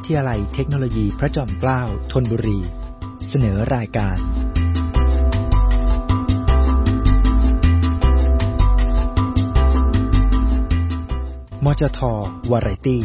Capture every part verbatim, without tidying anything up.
ทยาลัยเทคโนโลยีพระจอมเกล้าธนบุรีเสนอรายการมจท.วาไรตี้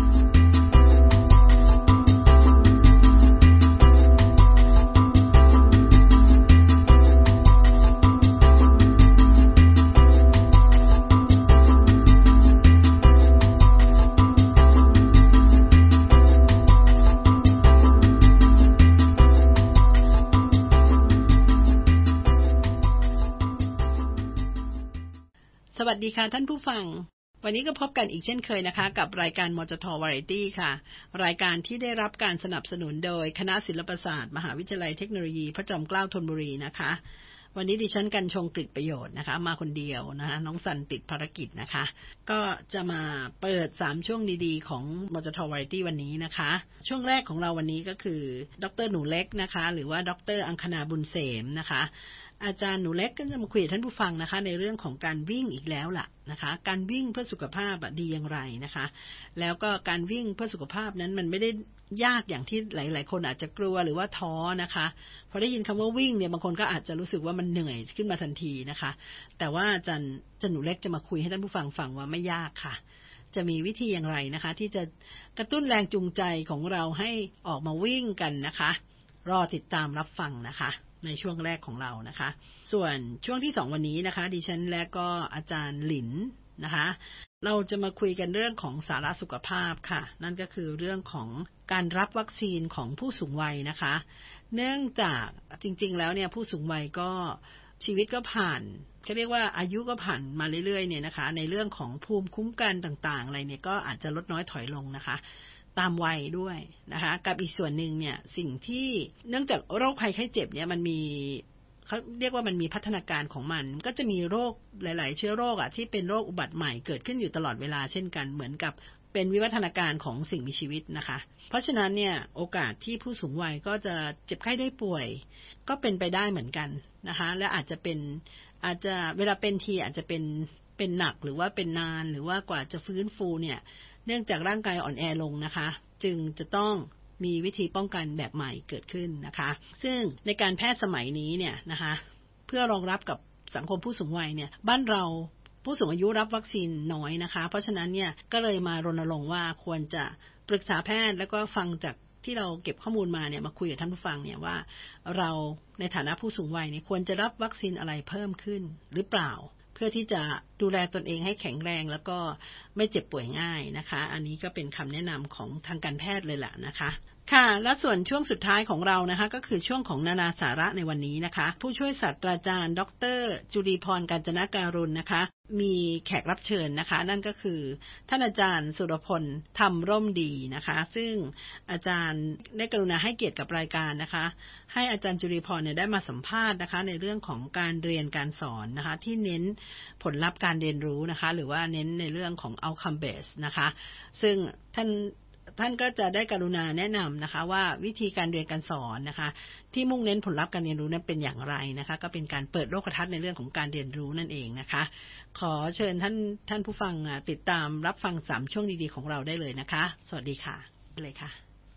สวัสดีค่ะท่านผู้ฟังวันนี้ก็พบกันอีกเช่นเคยนะคะกับรายการมจท.วาไรตี้ค่ะรายการที่ได้รับการสนับสนุนโดยคณะศิลปศาสตร์มหาวิทยาลัยเทคโนโลยีพระจอมเกล้าธนบุรีนะคะวันนี้ดิฉันกันชงกฤษประโยชน์นะคะมาคนเดียวนะคะน้องสันติดภารกิจนะคะก็จะมาเปิดสามช่วงดีๆของมจท.วาไรตี้วันนี้นะคะช่วงแรกของเราวันนี้ก็คือดร.หนูเล็กนะคะหรือว่าดร.อังคณาบุญเสมนะคะอาจารย์หนูเล็กก็จะมาคุยกับท่านผู้ฟังนะคะในเรื่องของการวิ่งอีกแล้วล่ะนะคะการวิ่งเพื่อสุขภาพดีอย่างไรนะคะแล้วก็การวิ่งเพื่อสุขภาพนั้นมันไม่ได้ยากอย่างที่หลายๆคนอาจจะกลัวหรือว่าท้อนะคะพอได้ยินคำว่าวิ่งเนี่ยบางคนก็อาจจะรู้สึกว่ามันเหนื่อยขึ้นมาทันทีนะคะแต่ว่าอาจารย์อาจารย์หนูเล็กจะมาคุยให้ท่านผู้ฟังฟังว่าไม่ยากค่ะจะมีวิธีอย่างไรนะคะที่จะกระตุ้นแรงจูงใจของเราให้ออกมาวิ่งกันนะคะรอติดตามรับฟังนะคะในช่วงแรกของเรานะคะส่วนช่วงที่สองวันนี้นะคะดิฉันและก็อาจารย์หลินนะคะเราจะมาคุยกันเรื่องของสาระสุขภาพค่ะนั่นก็คือเรื่องของการรับวัคซีนของผู้สูงวัยนะคะเนื่องจากจริงๆแล้วเนี่ยผู้สูงวัยก็ชีวิตก็ผ่านเขาเรียกว่าอายุก็ผ่านมาเรื่อยๆเนี่ยนะคะในเรื่องของภูมิคุ้มกันต่างๆอะไรเนี่ยก็อาจจะลดน้อยถอยลงนะคะตามวัยด้วยนะคะกับอีกส่วนหนึ่งเนี่ยสิ่งที่เนื่องจากโรคภัยไข้เจ็บเนี่ยมันมีเขาเรียกว่ามันมีพัฒนาการของมันก็จะมีโรคหลายๆเชื้อโรคอ่ะที่เป็นโรคอุบัติใหม่เกิดขึ้นอยู่ตลอดเวลาเช่นกันเหมือนกับเป็นวิวัฒนาการของสิ่งมีชีวิตนะคะเพราะฉะนั้นเนี่ยโอกาสที่ผู้สูงวัยก็จะเจ็บไข้ได้ป่วยก็เป็นไปได้เหมือนกันนะคะและอาจจะเป็นอาจจะเวลาเป็นทีอาจจะเป็นเป็นหนักหรือว่าเป็นนานหรือว่ากว่าจะฟื้นฟูเนี่ยเนื่องจากร่างกายอ่อนแอลงนะคะจึงจะต้องมีวิธีป้องกันแบบใหม่เกิดขึ้นนะคะซึ่งในการแพทย์สมัยนี้เนี่ยนะคะเพื่อรองรับกับสังคมผู้สูงวัยเนี่ยบ้านเราผู้สูงอายุรับวัคซีนน้อยนะคะเพราะฉะนั้นเนี่ยก็เลยมารณรงค์ว่าควรจะปรึกษาแพทย์แล้วก็ฟังจากที่เราเก็บข้อมูลมาเนี่ยมาคุยกับท่านผู้ฟังเนี่ยว่าเราในฐานะผู้สูงวัยเนี่ยควรจะรับวัคซีนอะไรเพิ่มขึ้นหรือเปล่าเพื่อที่จะดูแลตนเองให้แข็งแรงแล้วก็ไม่เจ็บป่วยง่ายนะคะอันนี้ก็เป็นคำแนะนำของทางการแพทย์เลยแหละนะคะค่ะและส่วนช่วงสุดท้ายของเรานะคะก็คือช่วงของนานาสาระในวันนี้นะคะผู้ช่วยศาสตราจารย์ดร.จุลีพรกาญจนการุณนะคะมีแขกรับเชิญนะคะนั่นก็คือท่านอาจารย์สุรพลธรรมร่มดีนะคะซึ่งอาจารย์ได้กรุณาให้เกียรติกับรายการนะคะให้อาจารย์จุลีพรเนี่ยได้มาสัมภาษณ์นะคะในเรื่องของการเรียนการสอนนะคะที่เน้นผลลัพธ์การเรียนรู้นะคะหรือว่าเน้นในเรื่องของ outcome based นะคะซึ่งท่านท่านก็จะได้กรุณาแนะนำนะคะว่าวิธีการเรียนการสอนนะคะที่มุ่งเน้นผลลัพธ์การเรียนรู้นั้นเป็นอย่างไรนะคะก็เป็นการเปิดโลกทัศน์ในเรื่องของการเรียนรู้นั่นเองนะคะขอเชิญท่านท่านผู้ฟังติดตามรับฟังสามช่วงดีๆของเราได้เลยนะคะสวัสดีค่ะเลยค่ะ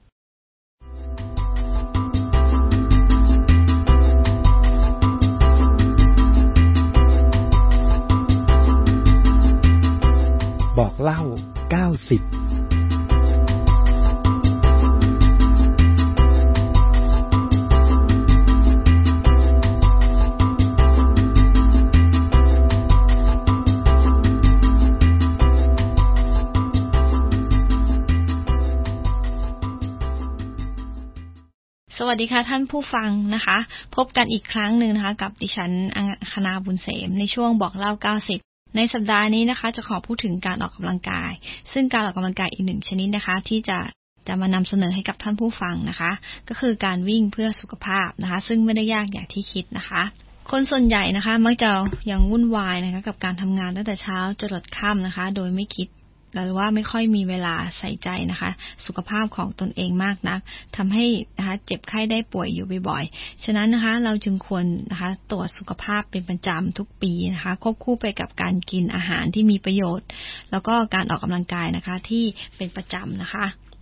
บอกเล่าเก้าสิบสวัสดีค่ะท่านผู้ฟังนะคะพบกันอีกครั้งหนึ่งนะคะกับดิฉันอังคณาบุญเสมในช่วงบอกเล่าเก้าสิบในสัปดาห์นี้นะคะจะขอพูดถึงการออกกำลังกายซึ่งการออกกำลังกายอีกหนึ่งชนิดนะคะที่จะจะมานำเสนอให้กับท่านผู้ฟังนะคะก็คือการวิ่งเพื่อสุขภาพนะคะซึ่งไม่ได้ยากอย่างที่คิดนะคะคนส่วนใหญ่นะคะมักจะยังวุ่นวายนะคะกับการทำงานตั้งแต่เช้าจนถึงค่ำนะคะโดยไม่คิดหรือว่าไม่ค่อยมีเวลาใส่ใจนะคะสุขภาพของตนเองมากนักทำให้นะคะเจ็บไข้ได้ป่วยอยู่บ่อยๆฉะนั้นนะคะเราจึงควรนะคะตรวจสุขภาพเป็นประจำทุกปีนะคะควบคู่ไปกับการกินอาหารที่มีประโยชน์แล้วก็การออกกำลังกายนะคะที่เป็นประจำนะคะ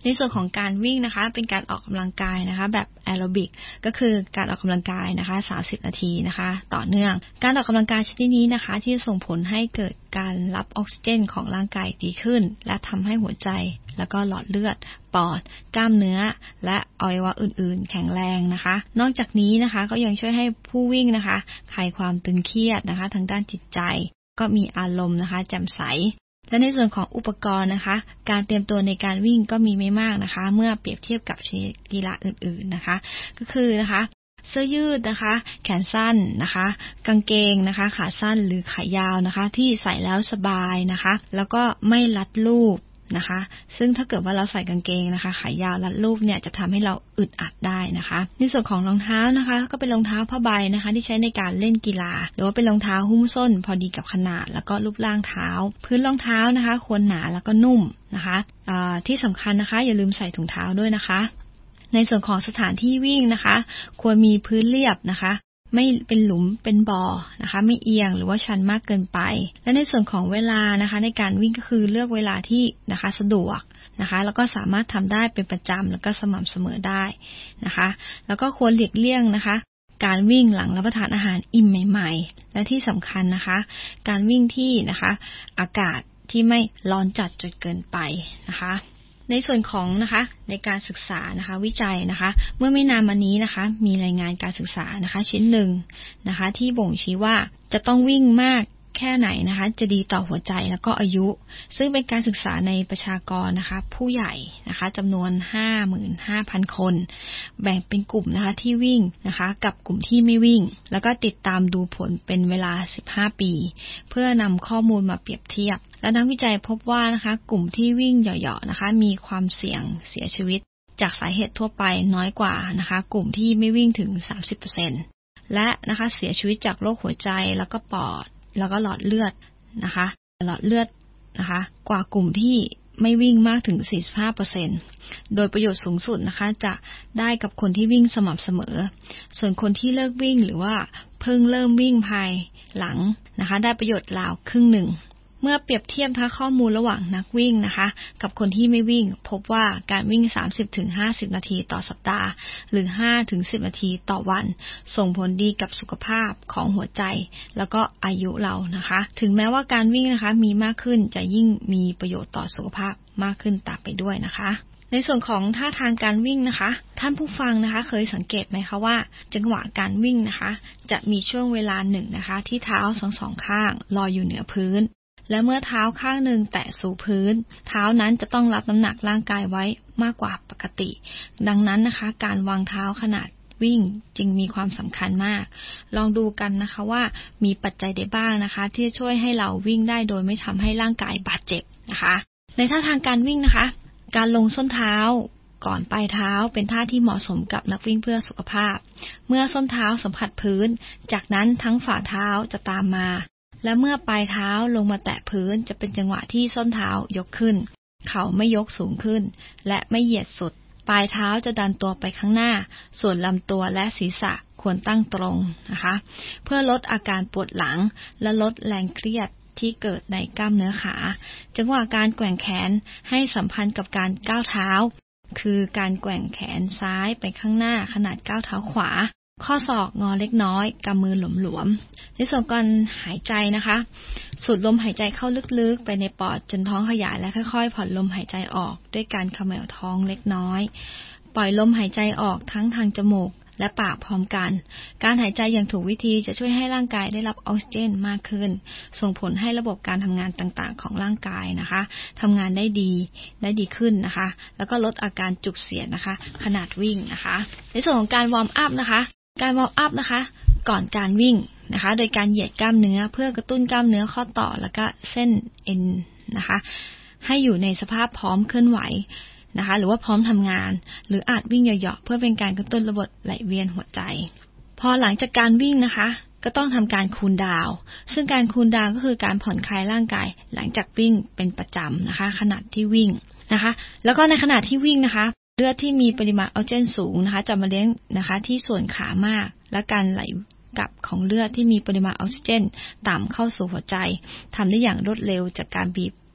ในส่วนของการวิ่งนะคะเป็นการออกกำลังกายนะคะแบบแอโรบิกก็คือการออกกำลังกายนะคะสามสิบนาทีนะคะต่อเนื่องการออกกำลังกายชนิดนี้นะคะที่ส่งผลให้เกิดการรับออกซิเจนของร่างกายดีขึ้นและทำให้หัวใจแล้วก็หลอดเลือดปอดกล้ามเนื้อและอวัยวะอื่นๆแข็งแรงนะคะนอกจากนี้นะคะก็ยังช่วยให้ผู้วิ่งนะคะคลายความตึงเครียดนะคะทางด้านจิตใจก็มีอารมณ์นะคะแจ่มใสและในส่วนของอุปกรณ์นะคะการเตรียมตัวในการวิ่งก็มีไม่มากนะคะเมื่อเปรียบเทียบกับกีฬาอื่นๆนะคะก็คือนะคะเสื้อยืดนะคะแขนสั้นนะคะกางเกงนะคะขาสั้นหรือขายาวนะคะที่ใส่แล้วสบายนะคะแล้วก็ไม่รัดรูปนะคะซึ่งถ้าเกิดว่าเราใส่กางเกงนะคะขายาวรัดรูปเนี่ยจะทำให้เราอึดอัดได้นะคะในส่วนของรองเท้านะคะก็เป็นรองเท้าผ้าใบนะคะที่ใช้ในการเล่นกีฬาหรือว่าเป็นรองเท้าหุ้มส้นพอดีกับขนาดแล้วก็รูปร่างเท้าพื้นรองเท้านะคะควรหนาแล้วก็นุ่มนะคะที่สำคัญนะคะอย่าลืมใส่ถุงเท้าด้วยนะคะในส่วนของสถานที่วิ่งนะคะควรมีพื้นเรียบนะคะไม่เป็นหลุมเป็นบ่อนะคะไม่เอียงหรือว่าชันมากเกินไปและในส่วนของเวลานะคะในการวิ่งก็คือเลือกเวลาที่นะคะสะดวกนะคะแล้วก็สามารถทำได้เป็นประจำแล้วก็สม่ำเสมอได้นะคะแล้วก็ควรหลีกเลี่ยงนะคะการวิ่งหลังรับประทานอาหารอิ่มใหม่ๆและที่สำคัญนะคะการวิ่งที่นะคะอากาศที่ไม่ร้อนจัดจนเกินไปนะคะในส่วนของนะคะในการศึกษานะคะวิจัยนะคะเมื่อไม่นานมานี้นะคะมีรายงานการศึกษานะคะชิ้นหนึ่งนะคะที่บ่งชี้ว่าจะต้องวิ่งมากแค่ไหนนะคะจะดีต่อหัวใจแล้วก็อายุซึ่งเป็นการศึกษาในประชากรนะคะผู้ใหญ่นะคะจำนวน ห้าหมื่นห้าพัน คนแบ่งเป็นกลุ่มนะคะที่วิ่งนะคะกับกลุ่มที่ไม่วิ่งแล้วก็ติดตามดูผลเป็นเวลาสิบห้าปีเพื่อนำข้อมูลมาเปรียบเทียบและนักวิจัยพบว่านะคะกลุ่มที่วิ่งเหยาะๆนะคะมีความเสี่ยงเสียชีวิตจากสาเหตุทั่วไปน้อยกว่านะคะกลุ่มที่ไม่วิ่งถึง สามสิบเปอร์เซ็นต์ และนะคะเสียชีวิตจากโรคหัวใจแล้วก็ปอดแล้วก็หลอดเลือดนะคะหลอดเลือดนะคะกว่ากลุ่มที่ไม่วิ่งมากถึง สี่สิบห้าเปอร์เซ็นต์ โดยประโยชน์สูงสุดนะคะจะได้กับคนที่วิ่งสม่ำเสมอส่วนคนที่เลิกวิ่งหรือว่าเพิ่งเริ่มวิ่งภายหลังนะคะได้ประโยชน์ราวครึ่งหนึ่งเมื่อเปรียบเทียบทั้งข้อมูลระหว่างนักวิ่งนะคะกับคนที่ไม่วิ่งพบว่าการวิ่ง สามสิบถึงห้าสิบ นาทีต่อสัปดาห์หรือ ห้าถึงสิบ นาทีต่อวันส่งผลดีกับสุขภาพของหัวใจแล้วก็อายุเรานะคะถึงแม้ว่าการวิ่งนะคะมีมากขึ้นจะยิ่งมีประโยชน์ต่อสุขภาพมากขึ้นตามไปด้วยนะคะในส่วนของท่าทางการวิ่งนะคะท่านผู้ฟังนะคะเคยสังเกตไหมคะว่าจังหวะการวิ่งนะคะจะมีช่วงเวลาหนึ่งนะคะที่เท้าทั้งสองข้างลอยอยู่เหนือพื้นและเมื่อเท้าข้างหนึ่งแตะสู่พื้นเท้านั้นจะต้องรับน้ำหนักร่างกายไว้มากกว่าปกติดังนั้นนะคะการวางเท้าขนาดวิ่งจึงมีความสำคัญมากลองดูกันนะคะว่ามีปัจจัยใดบ้างนะคะที่จะช่วยให้เราวิ่งได้โดยไม่ทำให้ร่างกายบาดเจ็บนะคะในท่าทางการวิ่งนะคะการลงส้นเท้าก่อนปลายเท้าเป็นท่าที่เหมาะสมกับนักวิ่งเพื่อสุขภาพเมื่อส้นเท้าสัมผัสพื้นจากนั้นทั้งฝ่าเท้าจะตามมาและเมื่อปลายเท้าลงมาแตะพื้นจะเป็นจังหวะที่ส้นเท้ายกขึ้นเข่าไม่ยกสูงขึ้นและไม่เหยียดสุดปลายเท้าจะดันตัวไปข้างหน้าส่วนลำตัวและศีรษะควรตั้งตรงนะคะเพื่อลดอาการปวดหลังและลดแรงเครียดที่เกิดในกล้ามเนื้อขาจังหวะการแกว่งแขนให้สัมพันธ์กับการก้าวเท้าคือการแกว่งแขนซ้ายไปข้างหน้าขนาดก้าวเท้าขวาข้อศอกงอเล็กน้อยกำมือหลวมๆในส่วนการหายใจนะคะสูดลมหายใจเข้าลึกๆไปในปอดจนท้องขยายและค่อยๆผ่อนลมหายใจออกด้วยการเขม่าท้องเล็กน้อยปล่อยลมหายใจออกทั้งทางจมูกและปากพร้อมกันการหายใจอย่างถูกวิธีจะช่วยให้ร่างกายได้รับออกซิเจนมากขึ้นส่งผลให้ระบบการทำงานต่างๆของร่างกายนะคะทำงานได้ดีได้ดีขึ้นนะคะแล้วก็ลดอาการจุกเสียดนะคะขณะวิ่งนะคะในส่วนของการวอร์มอัพนะคะการวอร์มอัพนะคะก่อนการวิ่งนะคะโดยการเหยียดกล้ามเนื้อเพื่อกระตุ้นกล้ามเนื้อข้อต่อแล้วก็เส้นเอ็นนะคะให้อยู่ในสภาพพร้อมเคลื่อนไหวนะคะหรือว่าพร้อมทำงานหรืออาจวิ่งเหยาะๆเพื่อเป็นการกระตุ้นระบบไหลเวียนหัวใจพอหลังจากการวิ่งนะคะก็ต้องทำการคูลดาวน์ซึ่งการคูลดาวน์ก็คือการผ่อนคลายร่างกายหลังจากวิ่งเป็นประจำนะคะขณะที่วิ่งนะคะแล้วก็ในขณะที่วิ่งนะคะเลือดที่มีปริมาณออกซิเจนสูงนะคะจะมาเลี้ยงนะคะที่ส่วนขามากและการไหลกลับของเลือดที่มีปริมาณออกซิเจนต่ำเข้าสู่หัวใจทำได้อย่างรวดเร็วจากการบีบ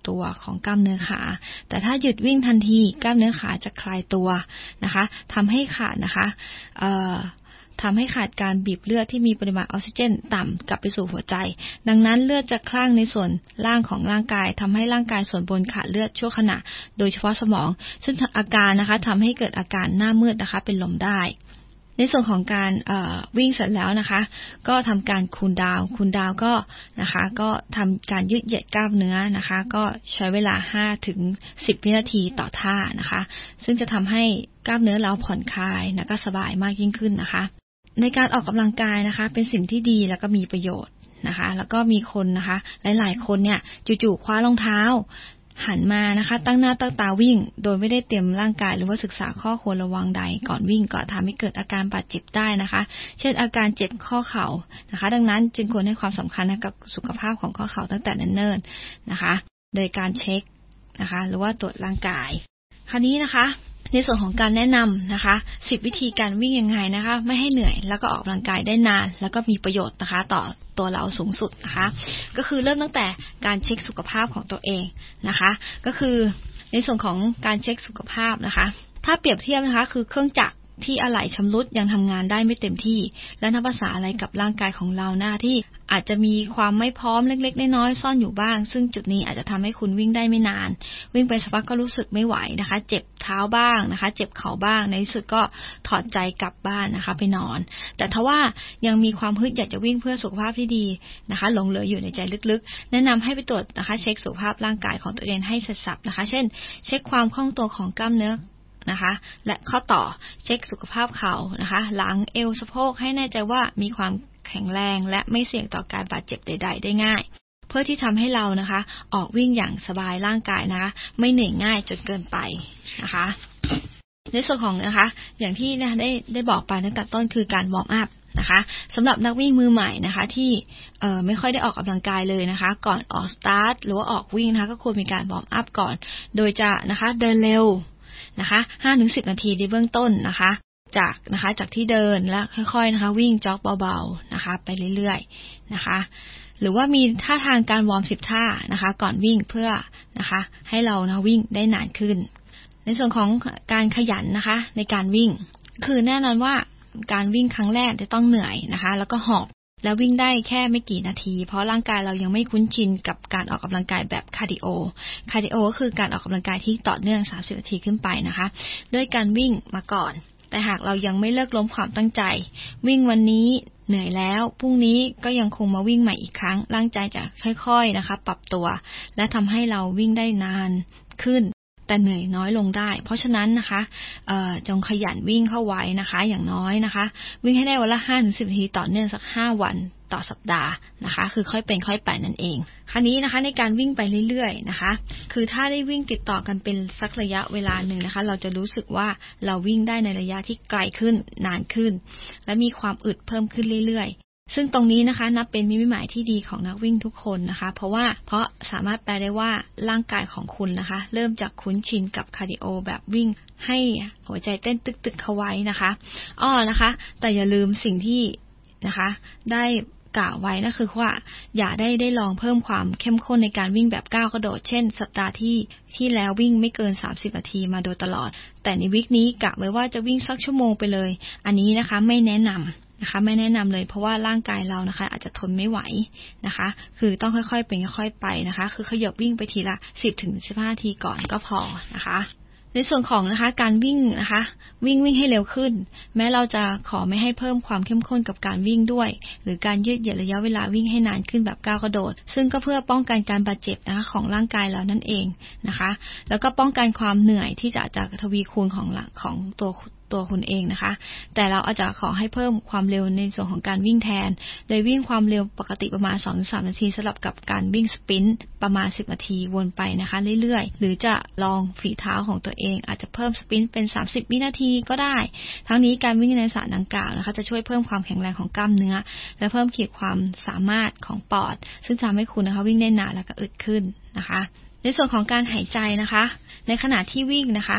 ตัวของกล้ามเนื้อขาแต่ถ้าหยุดวิ่งทันทีกล้ามเนื้อขาจะคลายตัวนะคะทำให้ขาดนะคะเอ่อทำให้ขาดการบีบเลือดที่มีปริมาณออกซิเจนต่ำกลับไปสู่หัวใจดังนั้นเลือดจะคลั่งในส่วนล่างของร่างกายทำให้ร่างกายส่วนบนขาดเลือดชั่วขณะโดยเฉพาะสมองซึ่งอาการนะคะทำให้เกิดอาการหน้ามืดนะคะเป็นลมได้ในส่วนของการวิ่งเสร็จแล้วนะคะก็ทำการคูลดาวน์คูลดาวน์ก็นะคะก็ทำการยืดเหยียดกล้ามเนื้อนะคะก็ใช้เวลา ห้าถึงสิบ วินาทีต่อท่านะคะซึ่งจะทำให้กล้ามเนื้อเราผ่อนคลายและก็สบายมากยิ่งขึ้นนะคะในการออกกำลังกายนะคะเป็นสิ่งที่ดีแล้วก็มีประโยชน์นะคะแล้วก็มีคนนะคะหลายๆคนเนี่ยจู่ๆคว้ารองเท้าหันมานะคะตั้งหน้าตั้งตาวิ่งโดยไม่ได้เตรียมร่างกายหรือว่าศึกษาข้อควรระวังใดก่อนวิ่งก็ทำให้เกิดอาการบาดเจ็บได้นะคะเช่นอาการเจ็บข้อเข่านะคะดังนั้นจึงควรให้ความสำคัญกับสุขภาพของข้อเข่าตั้งแต่เนิ่นๆนะคะโดยการเช็คนะคะหรือว่าตรวจร่างกายคราวนี้นะคะในส่วนของการแนะนำนะคะสิบวิธีการวิ่งยังไงนะคะไม่ให้เหนื่อยแล้วก็ออกกำลังกายได้นานแล้วก็มีประโยชน์นะคะต่อตัวเราสูงสุดนะคะก็คือเริ่มตั้งแต่การเช็คสุขภาพของตัวเองนะคะก็คือในส่วนของการเช็คสุขภาพนะคะถ้าเปรียบเทียบนะคะคือเครื่องจักรที่อะไหล่ชำรุดยังทำงานได้ไม่เต็มที่และนับภาษาอะไรกับร่างกายของเราหน้าที่อาจจะมีความไม่พร้อมเล็กๆน้อยๆซ่อนอยู่บ้างซึ่งจุดนี้อาจจะทำให้คุณวิ่งได้ไม่นานวิ่งไปสักพักก็รู้สึกไม่ไหวนะคะเจ็บเท้าบ้างนะคะเจ็บเข่าบ้างในที่สุดก็ถอดใจกลับบ้านนะคะไปนอนแต่ถ้าว่ายังมีความฮึดอยากจะวิ่งเพื่อสุขภาพที่ดีนะคะหลงเหลืออยู่ในใจลึกๆแนะนำให้ไปตรวจนะคะเช็คสุขภาพร่างกายของตัวเองให้เสร็จสับนะคะเช่นเช็คความคล่องตัวของกล้ามเนื้อนะคะและข้อต่อเช็คสุขภาพเข่านะคะหลังเอวสะโพกให้แน่ใจว่ามีความแข็งแรงและไม่เสี่ยงต่อการบาดเจ็บใดๆได้ง่ายเพื่อที่ทำให้เรานะคะออกวิ่งอย่างสบายร่างกายนะคะไม่เหนื่อยง่ายจนเกินไปนะคะในส่วนของนะคะอย่างที่นะได้ได้บอกไปตั้งแต่ต้นคือการวอร์มอัพนะคะสำหรับนักวิ่งมือใหม่นะคะที่เอ่อไม่ค่อยได้ออกกำลังกายเลยนะคะก่อนออกสตาร์ทหรือว่าออกวิ่งนะคะก็ควรมีการวอร์มอัพก่อนโดยจะนะคะเดินเร็วนะคะ ห้าถึงสิบ นาทีในเบื้องต้นนะคะจากนะคะจากที่เดินแล้วค่อยๆนะคะวิ่งจ็อกเบาๆนะคะไปเรื่อยๆนะคะหรือว่ามีท่าทางการวอร์มสิบท่านะคะก่อนวิ่งเพื่อนะคะให้เรานะวิ่งได้นานขึ้นในส่วนของการขยันนะคะในการวิ่งคือแน่นอนว่าการวิ่งครั้งแรกจะต้องเหนื่อยนะคะแล้วก็หอบแล้ววิ่งได้แค่ไม่กี่นาทีเพราะร่างกายเรายังไม่คุ้นชินกับการออกกำลังกายแบบคาร์ดิโอคาร์ดิโอก็คือการออกกำลังกายที่ต่อเนื่องสามสิบนาทีขึ้นไปนะคะด้วยการวิ่งมาก่อนแต่หากเรายังไม่เลิกล้มความตั้งใจวิ่งวันนี้เหนื่อยแล้วพรุ่งนี้ก็ยังคงมาวิ่งใหม่อีกครั้งร่างกายจะค่อยๆนะคะปรับตัวและทำให้เราวิ่งได้นานขึ้นแต่เหนื่อยน้อยลงได้เพราะฉะนั้นนะคะเอ่อจงขยันวิ่งเข้าไว้นะคะอย่างน้อยนะคะวิ่งให้ได้วันละ ห้าถึงสิบ นาทีต่อเนื่องสักห้าวันต่อสัปดาห์นะคะคือค่อยเป็นค่อยไปนั่นเองคราวนี้นะคะในการวิ่งไปเรื่อยๆนะคะคือถ้าได้วิ่งติดต่อกันเป็นสักระยะเวลาหนึ่งนะคะเราจะรู้สึกว่าเราวิ่งได้ในระยะที่ไกลขึ้นนานขึ้นและมีความอึดเพิ่มขึ้นเรื่อยๆซึ่งตรงนี้นะคะนับเป็นมิติหมายที่ดีของนักวิ่งทุกคนนะคะเพราะว่าเพราะสามารถแปลได้ว่าร่างกายของคุณนะคะเริ่มจากคุ้นชินกับคาร์ดิโอแบบวิ่งให้หัวใจเต้นตึกๆเข้าไว้นะคะอ้อนะคะแต่อย่าลืมสิ่งที่นะคะได้กล่าวไว้นะคือว่าอย่าได้ได้ลองเพิ่มความเข้มข้นในการวิ่งแบบก้าวกระโดดเช่นสัปดาห์ที่ที่แล้ววิ่งไม่เกินสามสิบนาทีมาโดยตลอดแต่ในวีคนี้กะไว้ว่าจะวิ่งสักชั่วโมงไปเลยอันนี้นะคะไม่แนะนำนะคะไม่แนะนำเลยเพราะว่าร่างกายเรานะคะอาจจะทนไม่ไหวนะคะคือต้องค่อยๆเป็นค่อยๆไปนะคะคือขยับวิ่งไปทีละ สิบถึงสิบห้า นาทีก่อนก็พอนะคะในส่วนของนะคะการวิ่งนะคะวิ่งวิ่งให้เร็วขึ้นแม้เราจะขอไม่ให้เพิ่มความเข้มข้นกับการวิ่งด้วยหรือการยืดเหยียดระยะเวลาวิ่งให้นานขึ้นแบบก้าวกระโดดซึ่งก็เพื่อป้องกันการบาดเจ็บนะคะของร่างกายเรานั่นเองนะคะแล้วก็ป้องกันความเหนื่อยที่จะจะทวีคูณของของตัวตัวคุณเองนะคะแต่เราอาจจะขอให้เพิ่มความเร็วในส่วนของการวิ่งแทนโดยวิ่งความเร็วปกติประมาณ สองถึงสาม นาทีสลับกับการวิ่งสปรินต์ประมาณสิบนาทีวนไปนะคะเรื่อยๆหรือจะลองฝีเท้าของตัวเองอาจจะเพิ่มสปรินต์เป็นสามสิบวินาทีก็ได้ทั้งนี้การวิ่งในสระดังกล่าวนะคะจะช่วยเพิ่มความแข็งแรงของกล้ามเนื้อและเพิ่มขีดความสามารถของปอดซึ่งทำให้คุณนะคะวิ่งได้นานและก็อึดขึ้นนะคะในส่วนของการหายใจนะคะในขณะที่วิ่งนะคะค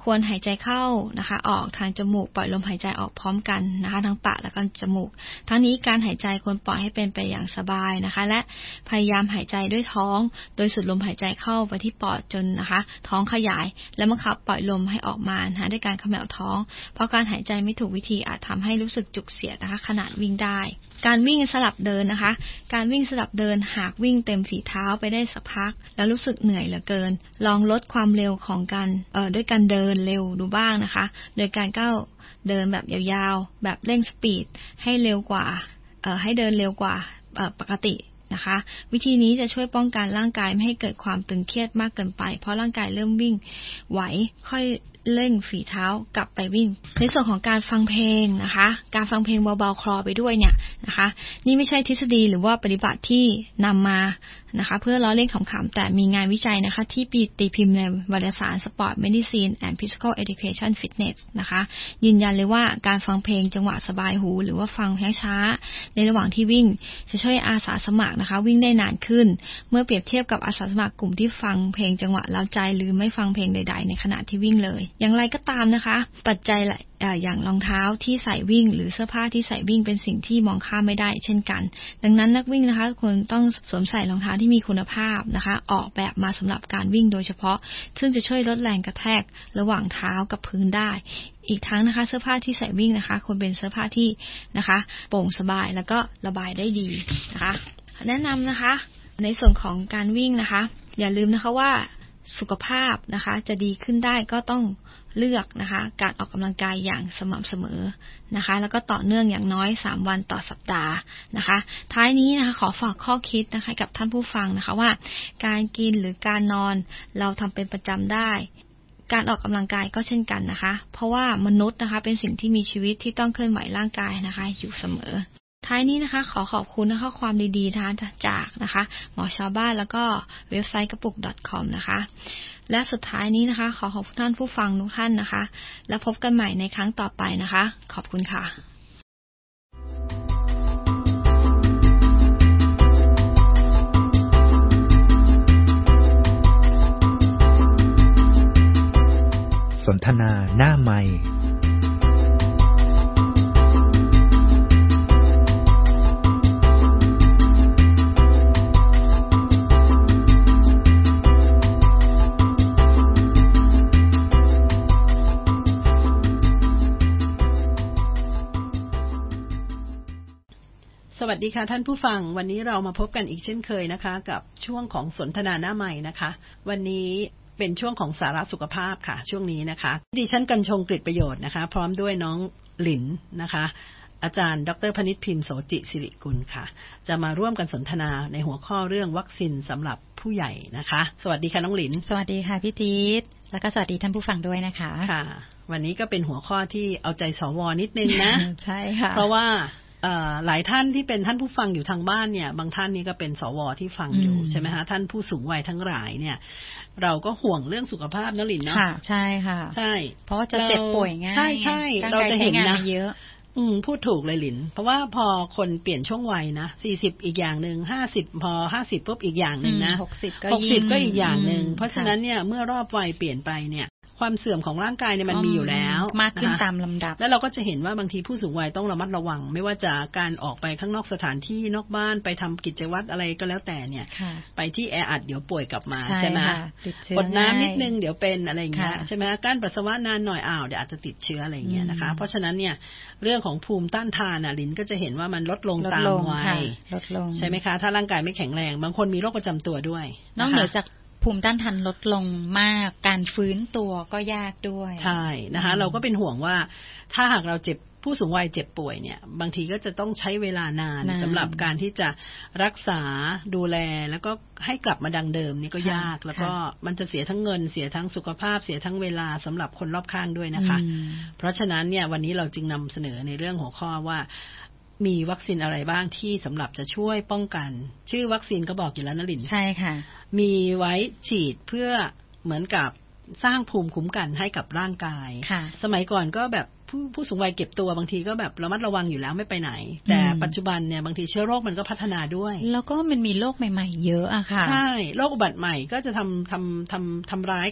ควรหายใจเข้านะคะออกทางจมูกปล่อยลมหายใจออกพร้อมกันนะคะทั้งปากและก็จมูกทั้งนี้การหายใจควรปล่อยให้เป็นไปอย่างสบายนะคะและพยายามหายใจด้วยท้องโดยสูดลมหายใจเข้าไปที่ปอดจนนะคะท้องขยายและบังคับปล่อยลมให้ออกมานะคะด้วยการเขม่าท้องเพราะการหายใจไม่ถูกวิธีอาจทำให้รู้สึกจุกเสียดนะคะขณะวิ่งได้การวิ่งสลับเดินนะคะการวิ่งสลับเดินหากวิ่งเต็มฝีเท้าไปได้สักพักแล้วรู้สึกเหนื่อยเหลือเกินลองลดความเร็วของการเอ่อด้วยการเดินเร็วดูบ้างนะคะโดยการก้าวเดินแบบยาวๆแบบเร่งสปีดให้เร็วกว่าเอ่อให้เดินเร็วกว่าเอ่อปกตินะคะวิธีนี้จะช่วยป้องกันร่างกายไม่ให้เกิดความตึงเครียดมากเกินไปเพราะร่างกายเริ่มวิ่งไหวค่อยเร่งฝีเท้ากลับไปวิ่งในส่วนของการฟังเพลงนะคะการฟังเพลงเบาๆคลอไปด้วยเนี่ยนะคะนี่ไม่ใช่ทฤษฎีหรือว่าปฏิบัติที่นำมานะคะเพื่อล้อเล่นขำๆแต่มีงานวิจัยนะคะที่ปีตีพิมพ์ในวารสาร Sport Medicine and Physical Education Fitness นะคะยืนยันเลยว่าการฟังเพลงจังหวะสบายหูหรือว่าฟังช้าๆในระหว่างที่วิ่งจะช่วยอาสาสมัครนะคะวิ่งได้นานขึ้นเมื่อเปรียบเทียบกับอาสาสมัครกลุ่มที่ฟังเพลงจังหวะเร้าใจหรือไม่ฟังเพลงใดๆในขณะที่วิ่งเลยอย่างไรก็ตามนะคะปัจจัยอย่างรองเท้าที่ใส่วิ่งหรือเสื้อผ้าที่ใส่วิ่งเป็นสิ่งที่มองข้ามไม่ได้เช่นกันดังนั้นนักวิ่งนะคะควรต้องสวมใส่รองเท้าที่มีคุณภาพนะคะออกแบบมาสำหรับการวิ่งโดยเฉพาะซึ่งจะช่วยลดแรงกระแทกระหว่างเท้ากับพื้นได้อีกทั้งนะคะเสื้อผ้าที่ใส่วิ่งนะคะควรเป็นเสื้อผ้าที่นะคะโปร่งสบายแล้วก็ระบายได้ดีนะคะแนะนำนะคะในส่วนของการวิ่งนะคะอย่าลืมนะคะว่าสุขภาพนะคะจะดีขึ้นได้ก็ต้องเลือกนะคะการออกกำลังกายอย่างสม่ำเสมอนะคะแล้วก็ต่อเนื่องอย่างน้อยสามวันต่อสัปดาห์นะคะท้ายนี้นะคะขอฝากข้อคิดนะคะกับท่านผู้ฟังนะคะว่าการกินหรือการนอนเราทำเป็นประจำได้การออกกำลังกายก็เช่นกันนะคะเพราะว่ามนุษย์นะคะเป็นสิ่งที่มีชีวิตที่ต้องเคลื่อนไหวร่างกายนะคะอยู่เสมอท้ายนี้นะคะขอขอบคุณนะคะความดีๆนะคะจากนะคะหมอชาวบ้านแล้วก็เว็บไซต์กระปุก .com นะคะและสุดท้ายนี้นะคะขอขอบคุณท่านผู้ฟังทุกท่านนะคะแล้วพบกันใหม่ในครั้งต่อไปนะคะขอบคุณค่ะสนทนาหน้าไมค์สวัสดีค่ะท่านผู้ฟังวันนี้เรามาพบกันอีกเช่นเคยนะคะกับช่วงของสนทนาหน้าใหม่นะคะวันนี้เป็นช่วงของสาระสุขภาพค่ะช่วงนี้นะคะดิฉันกัญชงกฤษประโยชน์นะคะพร้อมด้วยน้องหลินนะคะอาจารย์ดร.พนิษฐ์พิมพ์โสจิสิริกุลค่ะจะมาร่วมกันสนทนาในหัวข้อเรื่องวัคซีนสำหรับผู้ใหญ่นะคะสวัสดีค่ะน้องหลินสวัสดีค่ะพี่ติ๊ดแล้วก็สวัสดีท่านผู้ฟังด้วยนะคะค่ะวันนี้ก็เป็นหัวข้อที่เอาใจสวนิดนึงนะใช่ค่ะเพราะว่าหลายท่านที่เป็นท่านผู้ฟังอยู่ทางบ้านเนี่ยบางท่านนี่ก็เป็นสวที่ฟังอยู่ใช่ไหมคะท่านผู้สูงวัยทั้งหลายเนี่ยเราก็ห่วงเรื่องสุขภาพนะลินเนาะค่ะใช่ค่ะใช่เพราะว่าจะเจ็บป่วยง่ายใช่ใช่เราจะเห็นนะเยอะอืมพูดถูกเลยลินเพราะว่าพอคนเปลี่ยนช่วงวัยนะสี่สิบอีกอย่างนึงห้าสิบพอห้าสิบปุ๊บอีกอย่างนึงนะหกสิบก็หกสิบก็อีกอย่างนึงเพราะฉะนั้นเนี่ยเมื่อรอบวัยเปลี่ยนไปเนี่ยความเสื่อมของร่างกายเนี่ยมันมีอยู่แล้วมากขึ้นตามลำดับแล้วเราก็จะเห็นว่าบางทีผู้สูงวัยต้องระมัดระวังไม่ว่าจะการออกไปข้างนอกสถานที่นอกบ้านไปทำกิจวัตรอะไรก็แล้วแต่เนี่ยไปที่แออัดเดี๋ยวป่วยกลับมาใช่ไหมอดน้ำนิดนึงเดี๋ยวเป็นอะไรอย่างเงี้ยใช่ไหมการปัสสาวะนานหน่อยอ้าวเดี๋ยวอาจจะติดเชื้ออะไรอย่างเงี้ยนะคะเพราะฉะนั้นเนี่ยเรื่องของภูมิต้านทานอ่ะลินก็จะเห็นว่ามันลดลงตามวัยลดลงใช่ไหมคะถ้าร่างกายไม่แข็งแรงบางคนมีโรคประจำตัวด้วยนอกเหนือจากภูมิต้านทานลดลงมากการฟื้นตัวก็ยากด้วยใช่นะคะเราก็เป็นห่วงว่าถ้าหากเราเจ็บผู้สูงวัยเจ็บป่วยเนี่ยบางทีก็จะต้องใช้เวลานานสำหรับการที่จะรักษาดูแลแล้วก็ให้กลับมาดังเดิมนี่ก็ยากแล้วก็มันจะเสียทั้งเงินเสียทั้งสุขภาพเสียทั้งเวลาสำหรับคนรอบข้างด้วยนะคะเพราะฉะนั้นเนี่ยวันนี้เราจึงนำเสนอในเรื่องหัวข้อว่ามีวัคซีนอะไรบ้างที่สำหรับจะช่วยป้องกันชื่อวัคซีนก็บอกอยู่แล้วนะลินใช่ค่ะมีไว้ฉีดเพื่อเหมือนกับสร้างภูมิคุ้มกันให้กับร่างกายสมัยก่อนก็แบบผู้ผู้สูงวัยเก็บตัวบางทีก็แบบระมัดระวังอยู่แล้วไม่ไปไหนแต่ปัจจุบันเนี่ยบางทีเชื้อโรคมันก็พัฒนาด้วยแล้วก็มันมีโรคใหม่ๆเยอะอะค่ะใช่โรคอุบัติใหม่ก็จะทำทำทำทำร้ายกับ